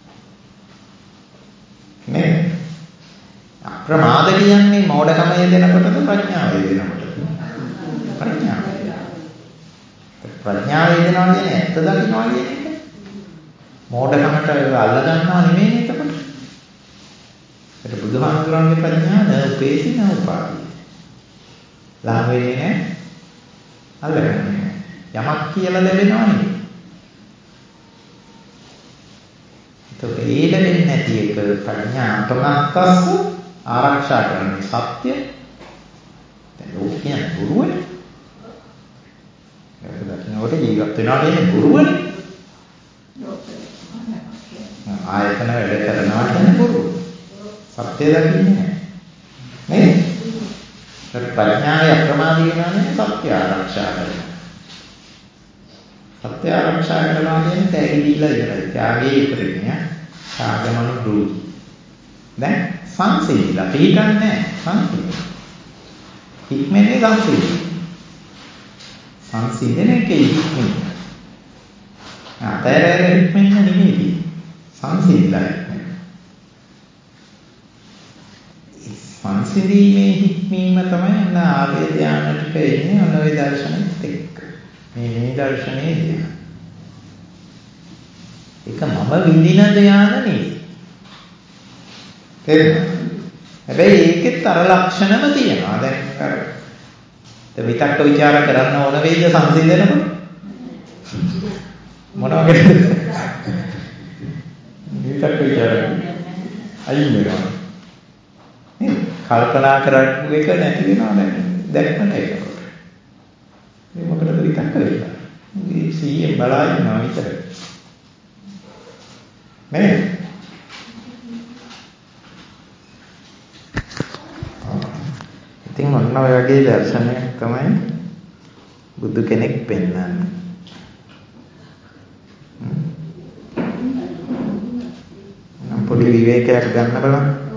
නේද? අප්‍රමාද කියන්නේ මෝඩකම යෙදෙනකොටද ප්‍රඥාව යෙදෙනකොටද? ප්‍රඥාව. ප්‍රඥාව යෙදෙනවා කියන්නේ ඇත්ත දකින්නවා කියන එක. මෝඩකමට අල්ල ගන්නවා නෙමෙයි එතකොට. ඒක බුදුහාමුදුරන්ගේ ප්‍රඥාව න උපේසි න උපාදී. ලාභ වෙන්නේ නැහැ. අල්ලගන්නේ නැහැ. යමක් කියලා ලැබෙනවා නෙමෙයි. ඒක ලැබෙන්නේ නැති එක ප්‍රඥා අතමත්තස්ස ආරක්ෂා කරන්නේ සත්‍ය. දැන් ලෝකයේ බොරුවනේ. ඒක දකින්නකොට ජීවත් වෙනවා කියන්නේ බොරුවනේ. ආයතන වැඩ කරනවා කියන්නේ බොරුව. සත්‍ය දකින්නේ නැහැ. නේද? ප්‍රඥාවේ අප්‍රමාදී වෙනවා සත්‍ය ආරක්ෂා කරනවා. සත්‍ය ආරක්ෂා කරනවා කියන්නේ තැගි දීලා ඉවරයි. ත්‍යාගයේ ඉපරෙන්නේ සාගමනු දුරු. දැන් සංසිඳිලා පිටින් නැහැ සංසිඳිලා. හික්මන්නේ සංසිඳිලා. සංසිඳන එකේ හික්මන්නේ. අතෑරෙන හික්මන්නේ නෙමෙයි. සංසිඳිලා හික්මන්නේ. සංසිඳීමේ හික්මීම තමයි අන්න ආර්ය ධානයට එන්නේ අනෝයි දර්ශනෙත් එක්ක. මේ දර්ශනේ ධ්‍යාන. ඒක මම විඳින ධ්‍යාන නෙවෙයි. තේරුණාද? හැබැයි ඒකෙත් අර ලක්ෂණම තියෙනවා. දැන් අර විතක්ක ਵਿਚාර කරන්න ඕන වෙයිද සංසිඳනකොට? මොනවා කරේද? විතක්ක ਵਿਚාර අයින් වෙනවා. කල්පනා කරපු එක නැති වෙනවා දැන් දැක්කම ඒකට. මේ මොකටද විතක්ක වෙලා? මේ සීයෙන් බලා ඉන්නවා විතරයි. නේද? ඉතින් ඔන්න ඔය වගේ දර්ශනයක් තමයි බුදු කෙනෙක් පෙන්වන්නේ. පොඩි විවේකයක් ගන්න බලන්න.